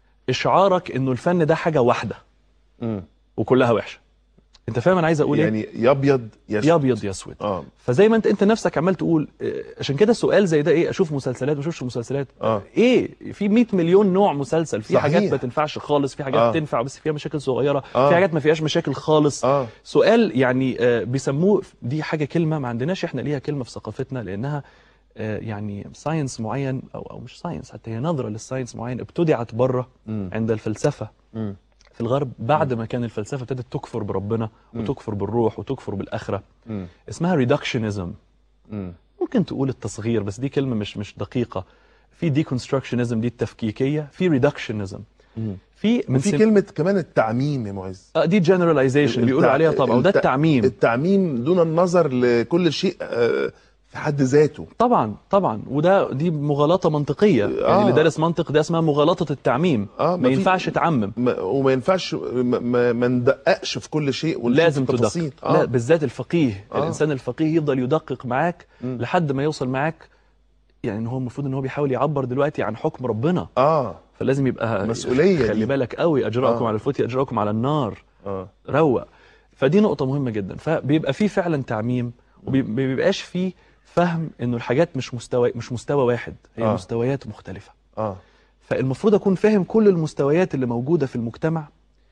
اشعارك انه الفن ده حاجه واحده مم. وكلها وحشه. انت فاهم انا عايز اقول ايه؟ يعني يا ابيض يا يا اسود. ابيض يا اسود. اه فزي ما انت انت نفسك عمال تقول آه، عشان كده سؤال زي ده ايه، اشوف مسلسلات ما اشوفش مسلسلات؟ اه ايه، في مية مليون نوع مسلسل، في صحيح. حاجات ما تنفعش خالص، في حاجات آه. تنفع بس فيها مشاكل صغيره، آه. في حاجات ما فيهاش مشاكل خالص. اه سؤال يعني آه، بيسموه دي حاجه كلمه ما عندناش احنا ليها كلمه في ثقافتنا، لانها آه، يعني ساينس معين او او مش ساينس، حتى هي نظره للساينس معين ابتدعت بره مم. عند الفلسفه مم. في الغرب بعد ما كان الفلسفه ابتدت تكفر بربنا وتكفر بالروح وتكفر بالاخره. مم. اسمها ريدكشنزم. مم. ممكن تقول التصغير بس دي كلمه مش مش دقيقه. في ديكونستراكشنزم دي التفكيكيه، في ريدكشنزم، مم. في من وفي سم... كلمة كمان التعميم يا معز. آه دي جنراليزيشن بيقولوا التع- عليها طبعا، وده الت- التعميم. التعميم دون النظر لكل شيء آه، في حد ذاته. طبعا طبعا، وده دي مغالطه منطقيه، يعني آه. اللي دارس منطق ده اسمها مغالطه التعميم. آه، ما في- ينفعش تعمم، ما وما ينفعش ما, ما, ما ندققش في كل شيء ونشوف لازم التفاصيل. تدقق. لا بالذات الفقيه، آه. الانسان الفقيه يفضل يدقق معاك مم. لحد ما يوصل معاك، يعني إن هو المفروض ان هو بيحاول يعبر دلوقتي عن حكم ربنا، اه فلازم يبقى مسؤولية خلي دي. بالك قوي، اجراءكم آه. على الفتي اجراءكم على النار. اه روق. فدي نقطة مهمة جدا، فبيبقى فيه فعلا تعميم، وما بيبقاش فيه فهم انه الحاجات مش مستوى مش مستوى واحد، هي آه. آه. مستويات مختلفة. اه فالمفروض اكون فاهم كل المستويات اللي موجودة في المجتمع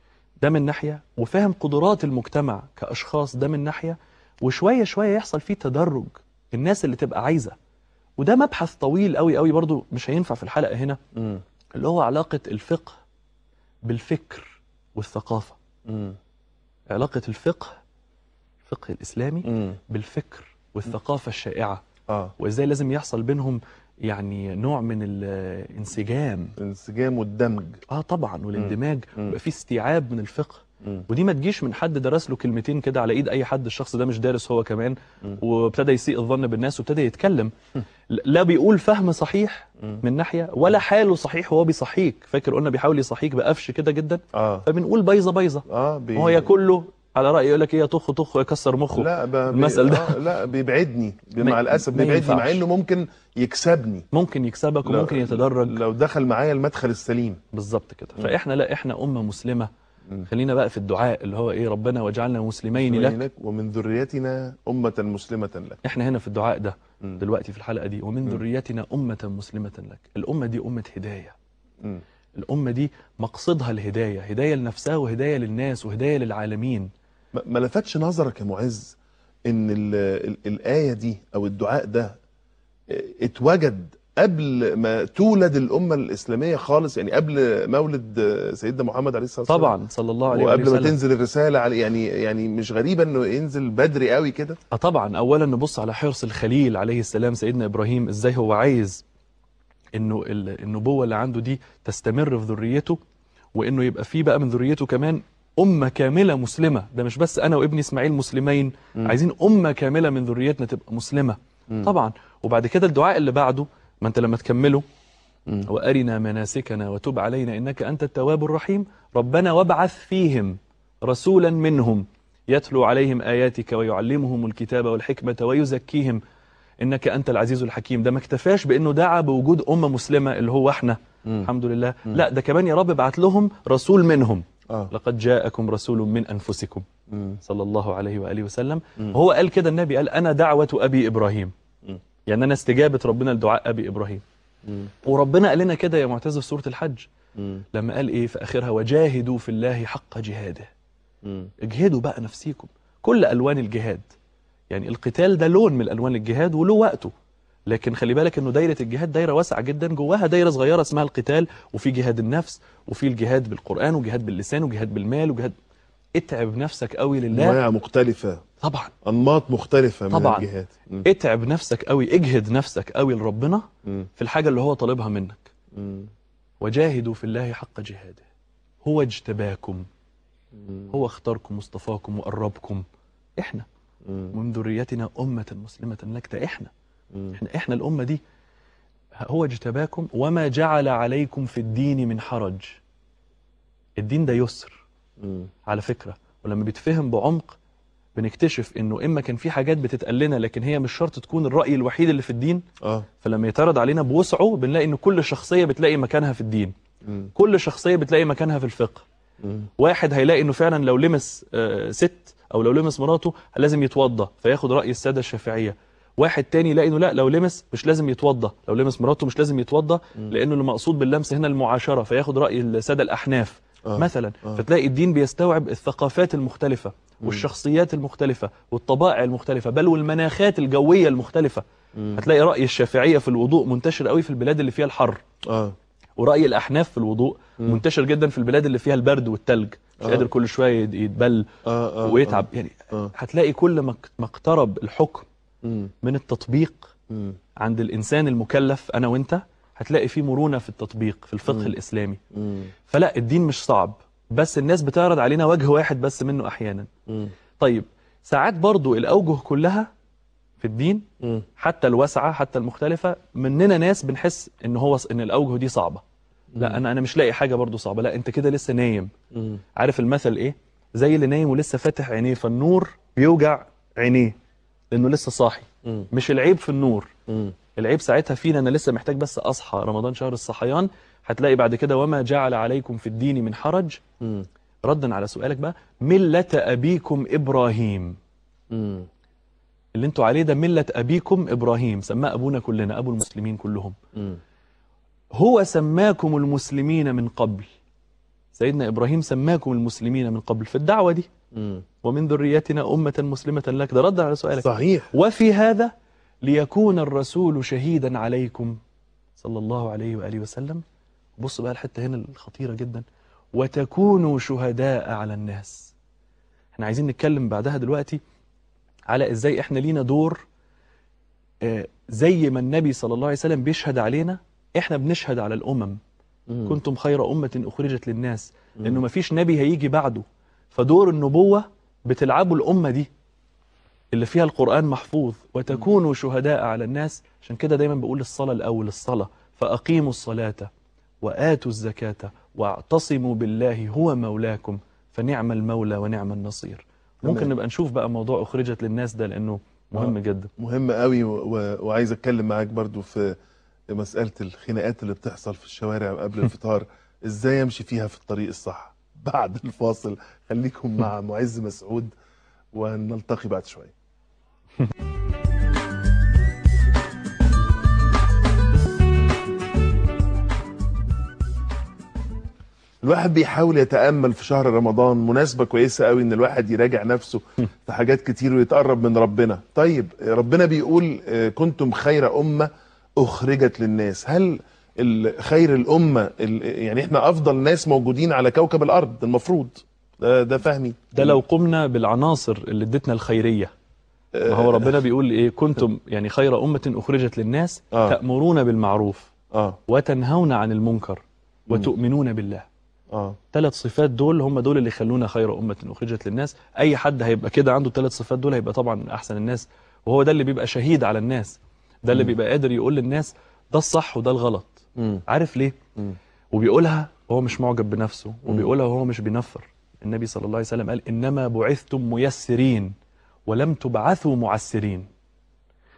ده من ناحية، وفاهم قدرات المجتمع كأشخاص ده من ناحية، وشوية شوية يحصل فيه تدرج الناس اللي تبقى عايزة. وده مبحث طويل قوي قوي برضو مش هينفع في الحلقة هنا، مم. اللي هو علاقة الفقه بالفكر والثقافة. مم. علاقة الفقه الفقه الإسلامي مم. بالفكر والثقافة الشائعة، اه وإزاي لازم يحصل بينهم يعني نوع من الانسجام. الانسجام والدمج. اه طبعا، والاندماج، مم. ويبقى في استيعاب من الفقه. مم. ودي ما تجيش من حد درس له كلمتين كده على ايد اي حد، الشخص ده مش دارس هو كمان، مم. وابتدى يسيء الظن بالناس وابتدى يتكلم، لا بيقول فهم صحيح مم. من ناحية، ولا حاله صحيح وهو بيصحيك. فاكر قلنا بيحاول يصحيك بقفش كده جدا، اه فبنقول بايظه بايظه. اه بي... هو يا كله على رأي يقول لك ايه، يا طخ طخ يكسر مخه. لا ب... بي... المثل ده آه لا بيبعدني ما- مع الاسف، ما بيبعدني مع ينفعش. انه ممكن يكسبني، ممكن يكسبك لو- وممكن يتدرج. لو دخل معايا المدخل السليم. بالظبط كده. فاحنا لا، احنا امه مسلمه. مم. خلينا بقى في الدعاء اللي هو ايه، ربنا واجعلنا مسلمين لك. لك ومن ذريتنا أمة مسلمة لك. احنا هنا في الدعاء ده مم. دلوقتي في الحلقه دي، ومن مم. ذريتنا امه مسلمه لك. الامه دي امه هدايه. مم. الامه دي مقصدها الهدايه، هدايه لنفسها وهدايه للناس وهدايه للعالمين. ما ما لفتش نظرك يا معز ان ال ال الآية دي او الدعاء ده اه، اتوجد قبل ما تولد الأمة الإسلامية خالص، يعني قبل مولد اه، سيدنا محمد عليه الصلاة والسلام؟ طبعا صلى الله عليه وقبل ما وسلم. تنزل الرسالة عليه، يعني يعني مش غريبة انه ينزل بدري قوي كده. اه طبعا. اولا نبص على حرص الخليل عليه السلام سيدنا ابراهيم، ازاي هو عايز انه ال- النبوه اللي عنده دي تستمر في ذريته، وانه يبقى فيه بقى من ذريته كمان امه كامله مسلمه. ده مش بس انا وابني اسماعيل مسلمين، مم. عايزين امه كامله من ذريتنا تبقى مسلمه. مم. طبعا. وبعد كده الدعاء اللي بعده، ما انت لما تكمله، مم. وارنا مناسكنا وتب علينا انك انت التواب الرحيم، ربنا وابعث فيهم رسولا منهم يتلو عليهم اياتك ويعلمهم الكتاب والحكمه ويزكيهم. انك انت العزيز الحكيم. ده ما اكتفاش بانه دعا بوجود امه مسلمه اللي هو احنا مم. الحمد لله، مم. لا ده كمان يا رب ابعت لهم رسول منهم. آه. لقد جاءكم رسول من انفسكم مم. صلى الله عليه واله وسلم. مم. وهو قال كده، النبي قال انا دعوه ابي ابراهيم، مم. يعني انا استجابه ربنا لدعاء ابي ابراهيم. مم. وربنا قال لنا كده يا معتز في سوره الحج مم. لما قال ايه في اخرها، وجاهدوا في الله حق جهاده. مم. اجهدوا بقى نفسيكم، كل الوان الجهاد. يعني القتال ده لون من الوان الجهاد وله وقته، لكن خلي بالك انه دايره الجهاد دايره واسعه جدا، جواها دايره صغيره اسمها القتال، وفي جهاد النفس، وفي الجهاد بالقران، وجهاد باللسان، وجهاد بالمال، وجهاد. اتعب نفسك قوي لله. انواع مختلفه طبعا انماط مختلفه من طبعا. الجهاد. مم. اتعب نفسك قوي، اجهد نفسك قوي لربنا مم. في الحاجه اللي هو طالبها منك. مم. وجاهدوا في الله حق جهاده. هو اجتباكم، مم. هو اختاركم واصطفاكم وقربكم. احنا مم. من ذريتنا أمة مسلمة لك، ده احنا مم. احنا احنا الأمة دي. هو اجتباكم وما جعل عليكم في الدين من حرج. الدين ده يسر مم. على فكرة، ولما بيتفهم بعمق بنكتشف انه اما كان في حاجات بتتقال لنا لكن هي مش شرط تكون الرأي الوحيد اللي في الدين. اه فلما يتعرض علينا بوسعه بنلاقي ان كل شخصية بتلاقي مكانها في الدين، مم. كل شخصية بتلاقي مكانها في الفقه. مم. واحد هيلاقي انه فعلا لو لمس آه، ست او لو لمس مراته لازم يتوضى فياخد راي الساده الشافعيه. واحد تاني يلاقي انه لا، لو لمس مش لازم يتوضى، لو لمس مراته مش لازم يتوضى لانه المقصود باللمس هنا المعاشره، فياخد راي الساده الاحناف آه. مثلا. آه. فتلاقي الدين بيستوعب الثقافات المختلفه والشخصيات المختلفه والطبائع المختلفه، بل والمناخات الجويه المختلفه. هتلاقي راي الشافعيه في الوضوء منتشر قوي في البلاد اللي فيها الحر، اه ورأي الأحناف في الوضوء مم. منتشر جدا في البلاد اللي فيها البرد والتلج، مش آه. قادر كل شوية يد- يتبل اه اه ويتعب. يعني آه. هتلاقي كل ما اق- ما اقترب الحكم مم. من التطبيق مم. عند الإنسان المكلف أنا وإنت، هتلاقي فيه مرونة في التطبيق في الفقه مم. الإسلامي. مم. فلا، الدين مش صعب، بس الناس بتعرض علينا وجه واحد بس منه أحيانا. مم. طيب ساعات برضو الأوجه كلها في الدين مم. حتى الواسعة حتى المختلفة، مننا ناس بنحس إن هو إن الأوجه دي صعبة. لا انا انا مش لاقي حاجه برضو صعبه. لا انت كده لسه نايم. مم. عارف المثل ايه؟ زي اللي نايم ولسه فاتح عينيه، فالنور بيوجع عينيه لانه لسه صاحي. مم. مش العيب في النور، مم. العيب ساعتها فينا. انا لسه محتاج بس اصحى، رمضان شهر الصحيان. هتلاقي بعد كده وما جعل عليكم في الدين من حرج. مم. ردا على سؤالك بقى، مله ابيكم ابراهيم. مم. اللي انتوا عليه ده مله ابيكم ابراهيم، سماه ابونا كلنا، ابو المسلمين كلهم. مم. هو سماكم المسلمين من قبل. سيدنا إبراهيم سماكم المسلمين من قبل في الدعوة دي. مم. ومن ذريتنا أمة مسلمة لك، ده رد على سؤالك. صحيح. وفي هذا ليكون الرسول شهيدا عليكم صلى الله عليه وآله وسلم. بص بقى الحتة هنا الخطيرة جدا، وتكونوا شهداء على الناس. احنا عايزين نتكلم بعدها دلوقتي على ازاي احنا لينا دور، آه، زي ما النبي صلى الله عليه وسلم بيشهد علينا احنا بنشهد على الأمم. مم. كنتم خير أمة أخرجت للناس، لأنه مفيش نبي هيجي بعده. فدور النبوة بتلعبوا الأمة دي اللي فيها القرآن محفوظ. وتكونوا شهداء على الناس. عشان كده دايما بقول الصلاة الأول، الصلاة فأقيموا الصلاة وآتوا الزكاة واعتصموا بالله هو مولاكم فنعم المولى ونعم النصير. ممكن تمام. نبقى نشوف بقى موضوع أخرجت للناس ده لأنه مهم آه. جدا. مهم قوي و... و... وعايز اتكلم معاك برضو في مسألة الخناقات اللي بتحصل في الشوارع قبل الفطار، ازاي امشي فيها في الطريق الصح. بعد الفاصل خليكم مع معز مسعود ونلتقي بعد شوية. الواحد بيحاول يتأمل في شهر رمضان، مناسبة كويسة قوي ان الواحد يراجع نفسه في حاجات كتير ويتقرب من ربنا. طيب ربنا بيقول آه، كنتم خير أمة أخرجت للناس. هل ال- خير الأمة ال- يعني احنا أفضل ناس موجودين على كوكب الأرض المفروض؟ ده, ده فهمي. ده لو قمنا بالعناصر اللي ادتنا الخيرية. ما هو ربنا بيقول ايه؟ كنتم يعني خير أمة أخرجت للناس آه. تأمرون بالمعروف اه وتنهون عن المنكر وتؤمنون بالله. اه ثلاث صفات دول هم دول اللي يخلونا خير أمة أخرجت للناس. أي حد هيبقى كده عنده ثلاث صفات دول هيبقى طبعا أحسن الناس، وهو ده اللي بيبقى شهيد على الناس، ده اللي بيبقى قادر يقول للناس ده الصح وده الغلط. مم. عارف ليه؟ مم. وبيقولها وهو مش معجب بنفسه، وبيقولها وهو مش بينفر. النبي صلى الله عليه وسلم قال إنما بعثتم ميسرين ولم تبعثوا معسرين.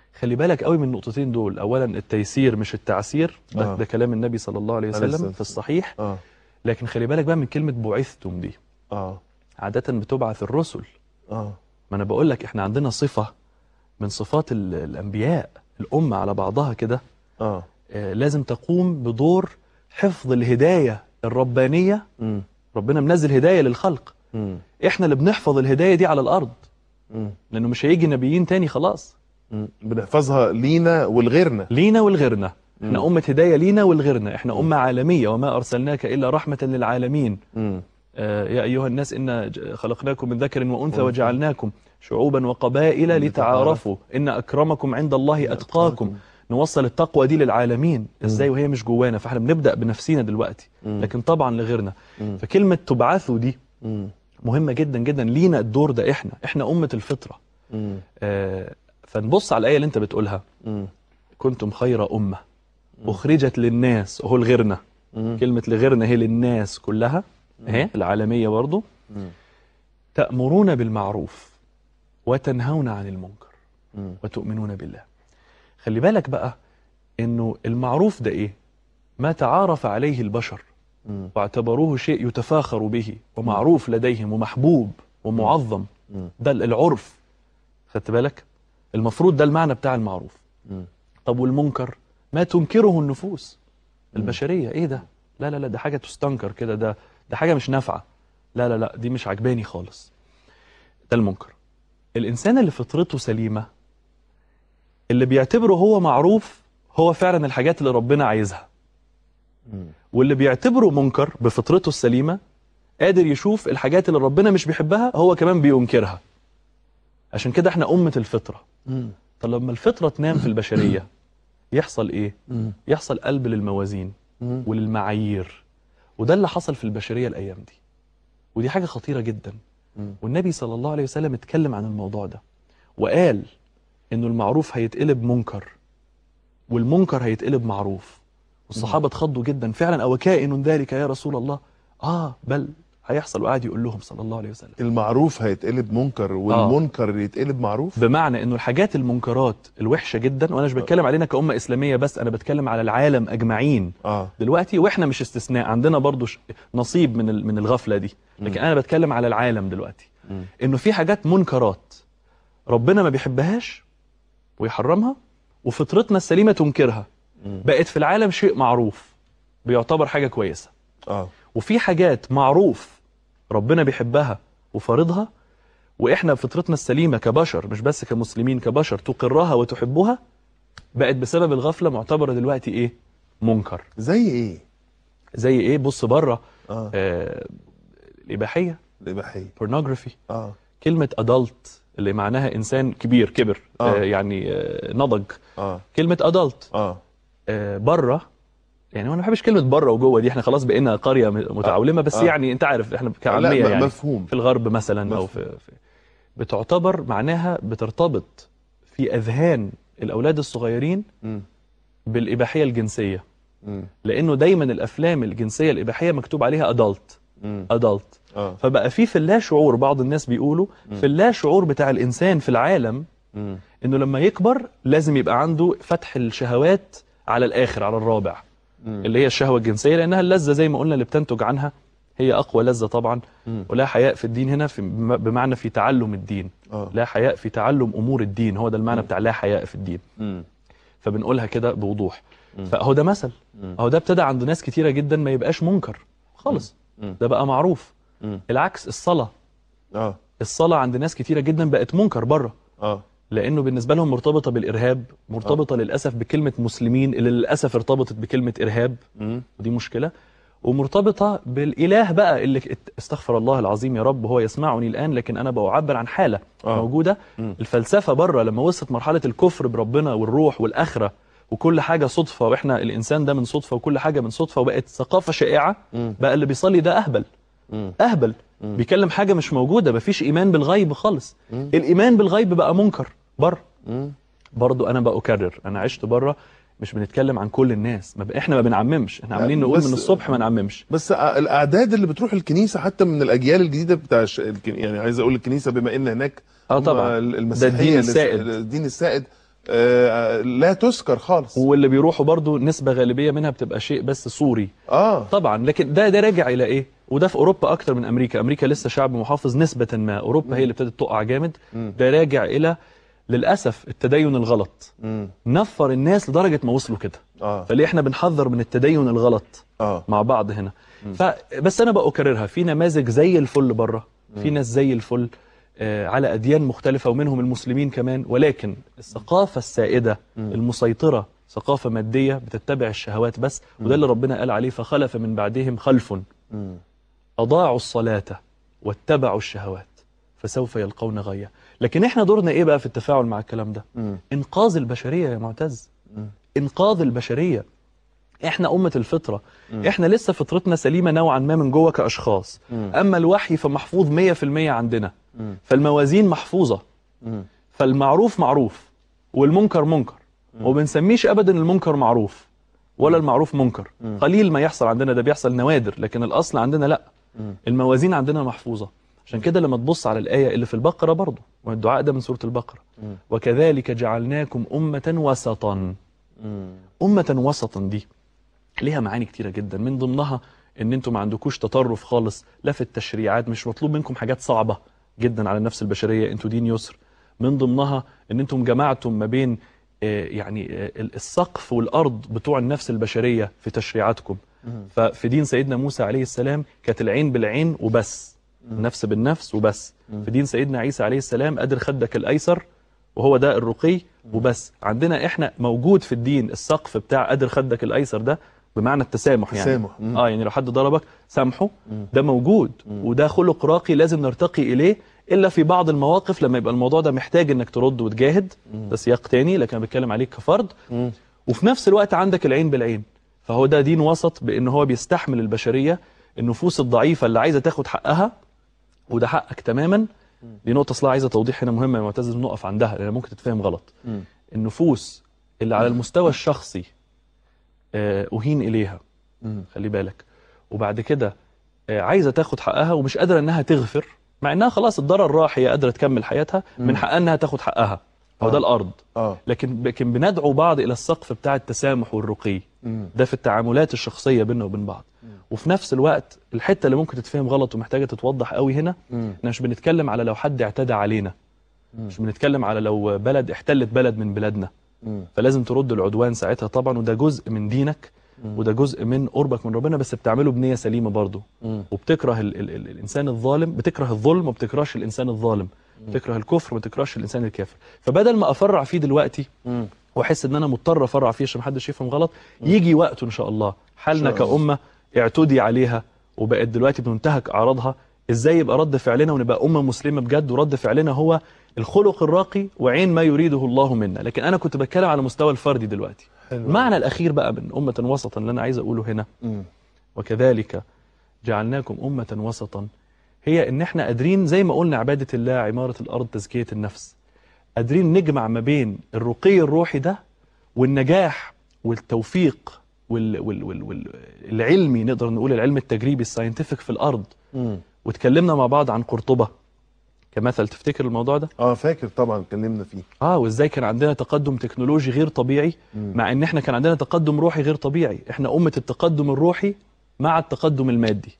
خلي بالك قوي من النقطتين دول. اولا التيسير مش التعسير، ده, آه. ده كلام النبي صلى الله عليه وسلم في الصحيح. آه. لكن خلي بالك بقى من كلمة بعثتم دي. اه عادة بتبعث الرسل. اه ما انا بقول لك احنا عندنا صفة من صفات ال- الانبياء، الامة على بعضها كده اه آه لازم تقوم بدور حفظ الهداية الربانية. امم ربنا منزل هداية للخلق، امم احنا اللي بنحفظ الهداية دي على الارض، امم لانه مش هيجي نبيين تاني خلاص. بنحفظها لينا ولغيرنا. لينا ولغيرنا، احنا مم. أمة هداية لينا ولغيرنا، احنا أمة عالمية وما أرسلناك إلا رحمة للعالمين. امم آه يا أيها الناس إنا ج- خلقناكم من ذكر وأنثى وجعلناكم شعوبا وقبائل لتعارفوا إن أكرمكم عند الله أتقاكم. نوصل التقوى دي للعالمين ازاي وهي مش جوانا؟ فاحنا بنبدأ بنفسينا دلوقتي، لكن طبعا لغيرنا. فكلمة تبعثوا دي امم مهمة جدا جدا، لينا الدور ده، احنا احنا أمة الفطرة. امم آه فنبص على الآية اللي انت بتقولها، امم كنتم خير أمة أخرجت للناس، هو لغيرنا. كلمة لغيرنا هي للناس كلها، اهي العالمية برضو. تأمرون بالمعروف وتنهون عن المنكر وتؤمنون بالله. خلي بالك بقى انه المعروف ده ايه؟ ما تعارف عليه البشر واعتبروه شيء يتفاخر به ومعروف لديهم ومحبوب ومعظم، ده العرف. خدت بالك؟ المفروض ده المعنى بتاع المعروف. طب والمنكر؟ ما تنكره النفوس البشرية. ايه ده؟ لا لا لا، ده حاجة تستنكر كده، ده ده حاجة مش نافعة، لا لا لا، دي مش عجباني خالص. ده المنكر. الإنسان اللي فطرته سليمة، اللي بيعتبره هو معروف هو فعلا الحاجات اللي ربنا عايزها، واللي بيعتبره منكر بفطرته السليمة قادر يشوف الحاجات اللي ربنا مش بيحبها هو كمان بينكرها. عشان كده احنا أمة الفطرة. طب لما الفطرة تنام في البشرية يحصل ايه؟ يحصل قلب للموازين وللمعايير، وده اللي حصل في البشرية الأيام دي، ودي حاجة خطيرة جدا. والنبي صلى الله عليه وسلم اتكلم عن الموضوع ده وقال انه المعروف هيتقلب منكر والمنكر هيتقلب معروف. والصحابة اتخضوا جدا، فعلا أو كائن ذلك يا رسول الله؟ اه بل هيحصل. وقعد يقول لهم صلى الله عليه وسلم المعروف هيتقلب منكر والمنكر آه. يتقلب معروف، بمعنى انه الحاجات المنكرات الوحشة جدا، وانا مش بتكلم علينا كأمة إسلامية بس، انا بتكلم على العالم اجمعين آه. دلوقتي، واحنا مش استثناء، عندنا برضو نصيب من من الغفلة دي، لكن م. انا بتكلم على العالم دلوقتي. م. انه في حاجات منكرات ربنا ما بيحبهاش ويحرمها، وفطرتنا السليمة تنكرها، م. بقت في العالم شيء معروف بيعتبر حاجة كويسة. آه. وفي حاجات معروف ربنا بيحبها وفرضها، واحنا فطرتنا السليمة كبشر مش بس كمسلمين، كبشر تقرها وتحبها، بقت بسبب الغفلة معتبرة دلوقتي ايه؟ منكر. زي ايه؟ زي ايه؟ بص بره. آه. آه الإباحية، الإباحية، pornography. آه. كلمة adult اللي معناها إنسان كبير، كبر، آه. آه يعني آه نضج. آه. كلمة adult آه. آه بره، يعني انا ما بحبش كلمة بره وجوه دي، احنا خلاص بقينا قرية متعولمة، بس آه. يعني انت عارف احنا كعامية يعني مفهوم. في الغرب مثلا مفهوم. او في, في بتعتبر معناها بترتبط في اذهان الاولاد الصغيرين م. بالاباحية الجنسية، م. لانه دايما الافلام الجنسية الاباحية مكتوب عليها ادلت ادلت آه. فبقى في في اللا شعور، بعض الناس بيقولوا م. في اللا شعور بتاع الانسان في العالم م. انه لما يكبر لازم يبقى عنده فتح الشهوات على الاخر، على الرابع، م. اللي هي الشهوة الجنسية، لانها اللذة زي ما قلنا اللي بتنتج عنها هي أقوى لذة طبعا. م. ولا حياء في الدين هنا في بمعنى في تعلم الدين. أوه. لا حياء في تعلم أمور الدين، هو ده المعنى م. بتاع لا حياء في الدين. م. فبنقولها كده بوضوح. م. فهو ده مثل، هو ده ابتدى عند ناس كتيرة جدا ما يبقاش منكر خالص، م. ده بقى معروف. م. العكس الصلاة. أوه. الصلاة عند ناس كتيرة جدا بقت منكر بره، أوه. لأنه بالنسبة لهم مرتبطة بالإرهاب، مرتبطة أوه. للأسف بكلمة مسلمين اللي للأسف ارتبطت بكلمة إرهاب، م. ودي مشكلة، ومرتبطة بالإله بقى اللي استغفر الله العظيم يا رب هو يسمعني الآن، لكن أنا بعبر عن حالة آه. موجودة. م. الفلسفة بره لما وصلت مرحلة الكفر بربنا والروح والآخرة وكل حاجة صدفة، وإحنا الإنسان ده من صدفة وكل حاجة من صدفة، وبقت ثقافة شائعة. م. بقى اللي بيصلي ده أهبل، م. أهبل، م. بيكلم حاجة مش موجودة، مفيش إيمان بالغيب خالص. م. الإيمان بالغيب بقى منكر بره. برضو أنا بقى أكرر، أنا عشت بره، مش بنتكلم عن كل الناس، ما ب... احنا ما بنعممش، احنا عاملين نقول من الصبح ما نعممش، بس الاعداد اللي بتروح الكنيسه حتى من الاجيال الجديده بتاع يعني عايز اقول الكنيسه بما ان هناك اه طبعا المسيحيه الدين السائد، الدين السائد آه لا تذكر خالص. واللي بيروحوا برضو نسبة غالبية منها بتبقى شيء بس صوري اه طبعا، لكن ده ده راجع الى ايه؟ وده في اوروبا اكتر من امريكا. امريكا لسه شعب محافظ نسبة ما، اوروبا هي اللي ابتدت تقع جامد. ده راجع الى للاسف التدين الغلط. مم. نفر الناس لدرجة ما وصلوا كده. اه فليه احنا بنحذر من التدين الغلط اه مع بعض هنا. فبس انا بقى اكررها، في نماذج زي الفل بره، في ناس زي الفل آه على اديان مختلفة ومنهم المسلمين كمان، ولكن الثقافة السائدة المسيطرة ثقافة مادية بتتبع الشهوات بس. وده اللي ربنا قال عليه: فخلف من بعدهم خلف أضاعوا الصلاة واتبعوا الشهوات فسوف يلقون غيا. لكن احنا دورنا ايه بقى في التفاعل مع الكلام ده؟ انقاذ البشرية يا معتز، انقاذ البشرية. احنا أمة الفطرة، احنا لسه فطرتنا سليمة نوعا ما من جوه كأشخاص. اما الوحي فمحفوظ مية في المية عندنا، فالموازين محفوظة، فالمعروف معروف والمنكر منكر، وما بنسميش ابدا المنكر معروف ولا المعروف منكر. قليل ما يحصل عندنا، ده بيحصل نوادر، لكن الاصل عندنا لا، الموازين عندنا محفوظة. عشان كده لما تبص على الآية اللي في البقرة برضو، والدعاء ده من سورة البقرة: وكذلك جعلناكم أمة وسطا. أمة وسطا دي ليها معاني كتيرة جدا، من ضمنها ان انتم ما عندكوش تطرف خالص لا في التشريعات، مش مطلوب منكم حاجات صعبة جدا على النفس البشرية، انتوا دين يسر. من ضمنها ان انتم جمعتم ما بين يعني السقف والأرض بتوع النفس البشرية في تشريعاتكم. ففي دين سيدنا موسى عليه السلام كانت العين بالعين وبس، النفس بالنفس وبس. في دين سيدنا عيسى عليه السلام أدر خدك الأيسر، وهو ده الرقي وبس. عندنا احنا موجود في الدين السقف بتاع أدر خدك الأيسر ده بمعنى التسامح، يعني تسامح. اه يعني لو حد ضربك سامحه، ده موجود وده خلق راقي لازم نرتقي إليه، إلا في بعض المواقف لما يبقى الموضوع ده محتاج إنك ترد وتجاهد، ده سياق تاني، لكن أنا بتكلم عليك كفرد. وفي نفس الوقت عندك العين بالعين، فهو ده دين وسط، بأن هو بيستحمل البشرية، النفوس الضعيفة اللي عايزة تاخد حقها، وده حقك تماما. دي نقطة أصلا عايزة توضيح هنا مهمة يا معتز، نقف عندها لأن ممكن تتفهم غلط. النفوس اللي على المستوى الشخصي أهين إليها، خلي بالك، وبعد كده عايزة تاخد حقها ومش قادرة إنها تغفر، مع إنها خلاص الضرر راح، هي قادرة تكمل حياتها، من حقها إنها تاخد حقها، هو ده الأرض. آه. لكن لكن بندعو بعض إلى السقف بتاع التسامح والرقي، ده في التعاملات الشخصية بيننا وبين بعض. وفي نفس الوقت الحتة اللي ممكن تتفهم غلط ومحتاجة تتوضح قوي هنا، احنا مش بنتكلم على لو حد اعتدى علينا، مش بنتكلم على لو بلد احتلت بلد من بلادنا فلازم ترد العدوان ساعتها طبعا، وده جزء من دينك وده جزء من قربك من ربنا، بس بتعمله بنية سليمة برضه. وبتكره ال ال ال الإنسان الظالم، بتكره الظلم وما بتكرهش الإنسان الظالم، بتكره الكفر وما بتكرهش الإنسان الكافر. فبدل ما أفرع فيه دلوقتي واحس ان انا مضطر افرع فيه عشان محدش يفهم غلط، يجي وقته ان شاء الله حالنا كأمة اعتدي عليها وبقت دلوقتي بننتهك اعراضها، ازاي يبقى رد فعلنا ونبقى أمة مسلمة بجد، ورد فعلنا هو الخلق الراقي وعين ما يريده الله منا. لكن انا كنت بتكلم على مستوى الفردي دلوقتي. المعنى الاخير بقى من أمة وسطا اللي انا عايز اقوله هنا، م. وكذلك جعلناكم أمة وسطا، هي ان احنا قادرين زي ما قلنا عبادة الله، عمارة الارض، تزكية النفس، قادرين نجمع ما بين الرقي الروحي ده والنجاح والتوفيق وال وال وال وال العلمي، نقدر نقول العلم التجريبي الساينتفك في الأرض. م. واتكلمنا مع بعض عن قرطبة كمثل، تفتكر الموضوع ده؟ اه فاكر طبعا، اتكلمنا فيه. اه وازاي كان عندنا تقدم تكنولوجي غير طبيعي، م. مع ان احنا كان عندنا تقدم روحي غير طبيعي. احنا أمة التقدم الروحي مع التقدم المادي،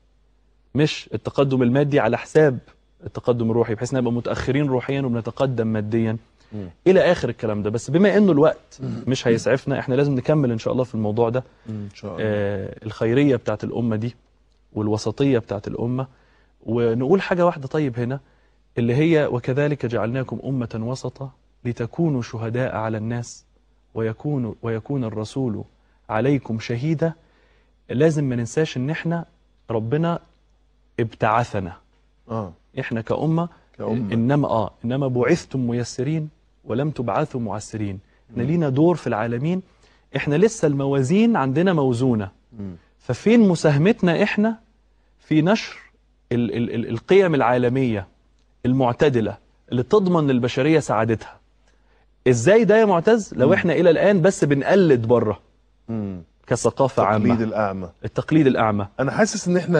مش التقدم المادي على حساب التقدم الروحي، بحيث نبقى متأخرين روحيا وبنتقدم ماديا م. إلى آخر الكلام ده. بس بما إنه الوقت م. مش هيسعفنا، إحنا لازم نكمل إن شاء الله في الموضوع ده، إن شاء الله. آه الخيرية بتاعت الأمة دي والوسطية بتاعت الأمة. ونقول حاجة واحدة طيب هنا، اللي هي وكذلك جعلناكم أمة وسطا لتكونوا شهداء على الناس ويكون ويكون الرسول عليكم شهيدا. لازم ما ننساش إن إحنا ربنا ابتعثنا، آه. إحنا كأمة كأمة. إنما آه إنما بعثتم ميسرين ولم تبعثوا معسرين. إحنا لينا دور في العالمين، إحنا لسه الموازين عندنا موزونة. م. ففين مساهمتنا إحنا في نشر ال ال ال القيم العالمية المعتدلة اللي تضمن للبشرية سعادتها؟ إزاي ده يا معتز لو م. إحنا إلى الآن بس بنقلد بره كثقافة عامة؟ التقليد الأعمى. التقليد الأعمى. أنا حاسس إن إحنا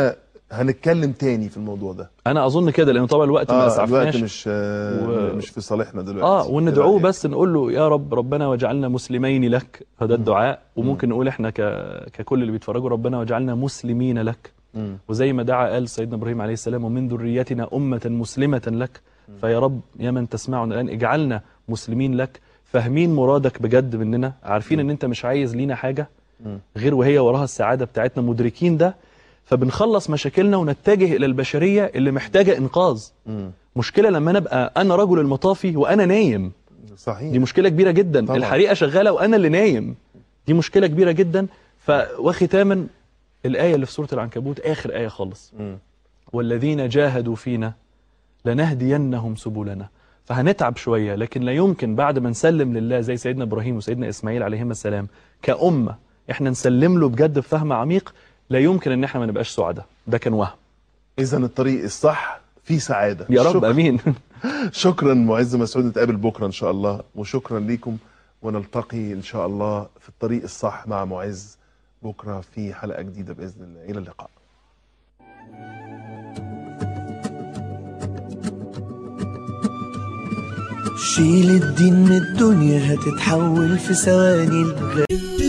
هنتكلم تاني في الموضوع ده. انا اظن كده، لان طبعا الوقت ما اه اسعفناش. الوقت مش آه و... مش في صالحنا دلوقتي. اه وندعوه بس نقول له يا رب ربنا واجعلنا مسلمين لك، هذا الدعاء. وممكن نقول احنا ك... ككل اللي بيتفرجوا ربنا واجعلنا مسلمين لك. مم. وزي ما دعا قال سيدنا ابراهيم عليه السلام ومن ذريتنا امه مسلمه لك. مم. فيا رب يا من تسمعنا الان اجعلنا مسلمين لك، فاهمين مرادك بجد مننا، عارفين ان انت مش عايز لينا حاجه غير وهي وراها السعاده بتاعتنا، مدركين ده. فبنخلص مشاكلنا ونتجه الى البشريه اللي محتاجه انقاذ. مم. مشكله لما انا ابقى انا رجل المطافي وانا نايم. صحيح. دي مشكله كبيره جدا. طبعا. الحريقه شغاله وانا اللي نايم، دي مشكله كبيره جدا. ف وختاما الايه اللي في سوره العنكبوت، اخر ايه خالص، مم. والذين جاهدوا فينا لنهدينهم سبلنا. فهنتعب شويه، لكن لا يمكن بعد ما نسلم لله زي سيدنا ابراهيم وسيدنا اسماعيل عليهما السلام كأمة احنا نسلم له بجد بفهم عميق، لا يمكن ان احنا ما نبقاش سعداء. ده كان وهم. اذا الطريق الصح فيه سعاده يا رب. شكرا. امين. شكرا معز مسعود، نتقابل بكره ان شاء الله، وشكرا ليكم، ونلتقي ان شاء الله في الطريق الصح مع معز بكره في حلقه جديده باذن الله. الى اللقاء. شيل الدين من الدنيا هتتحول في ثواني.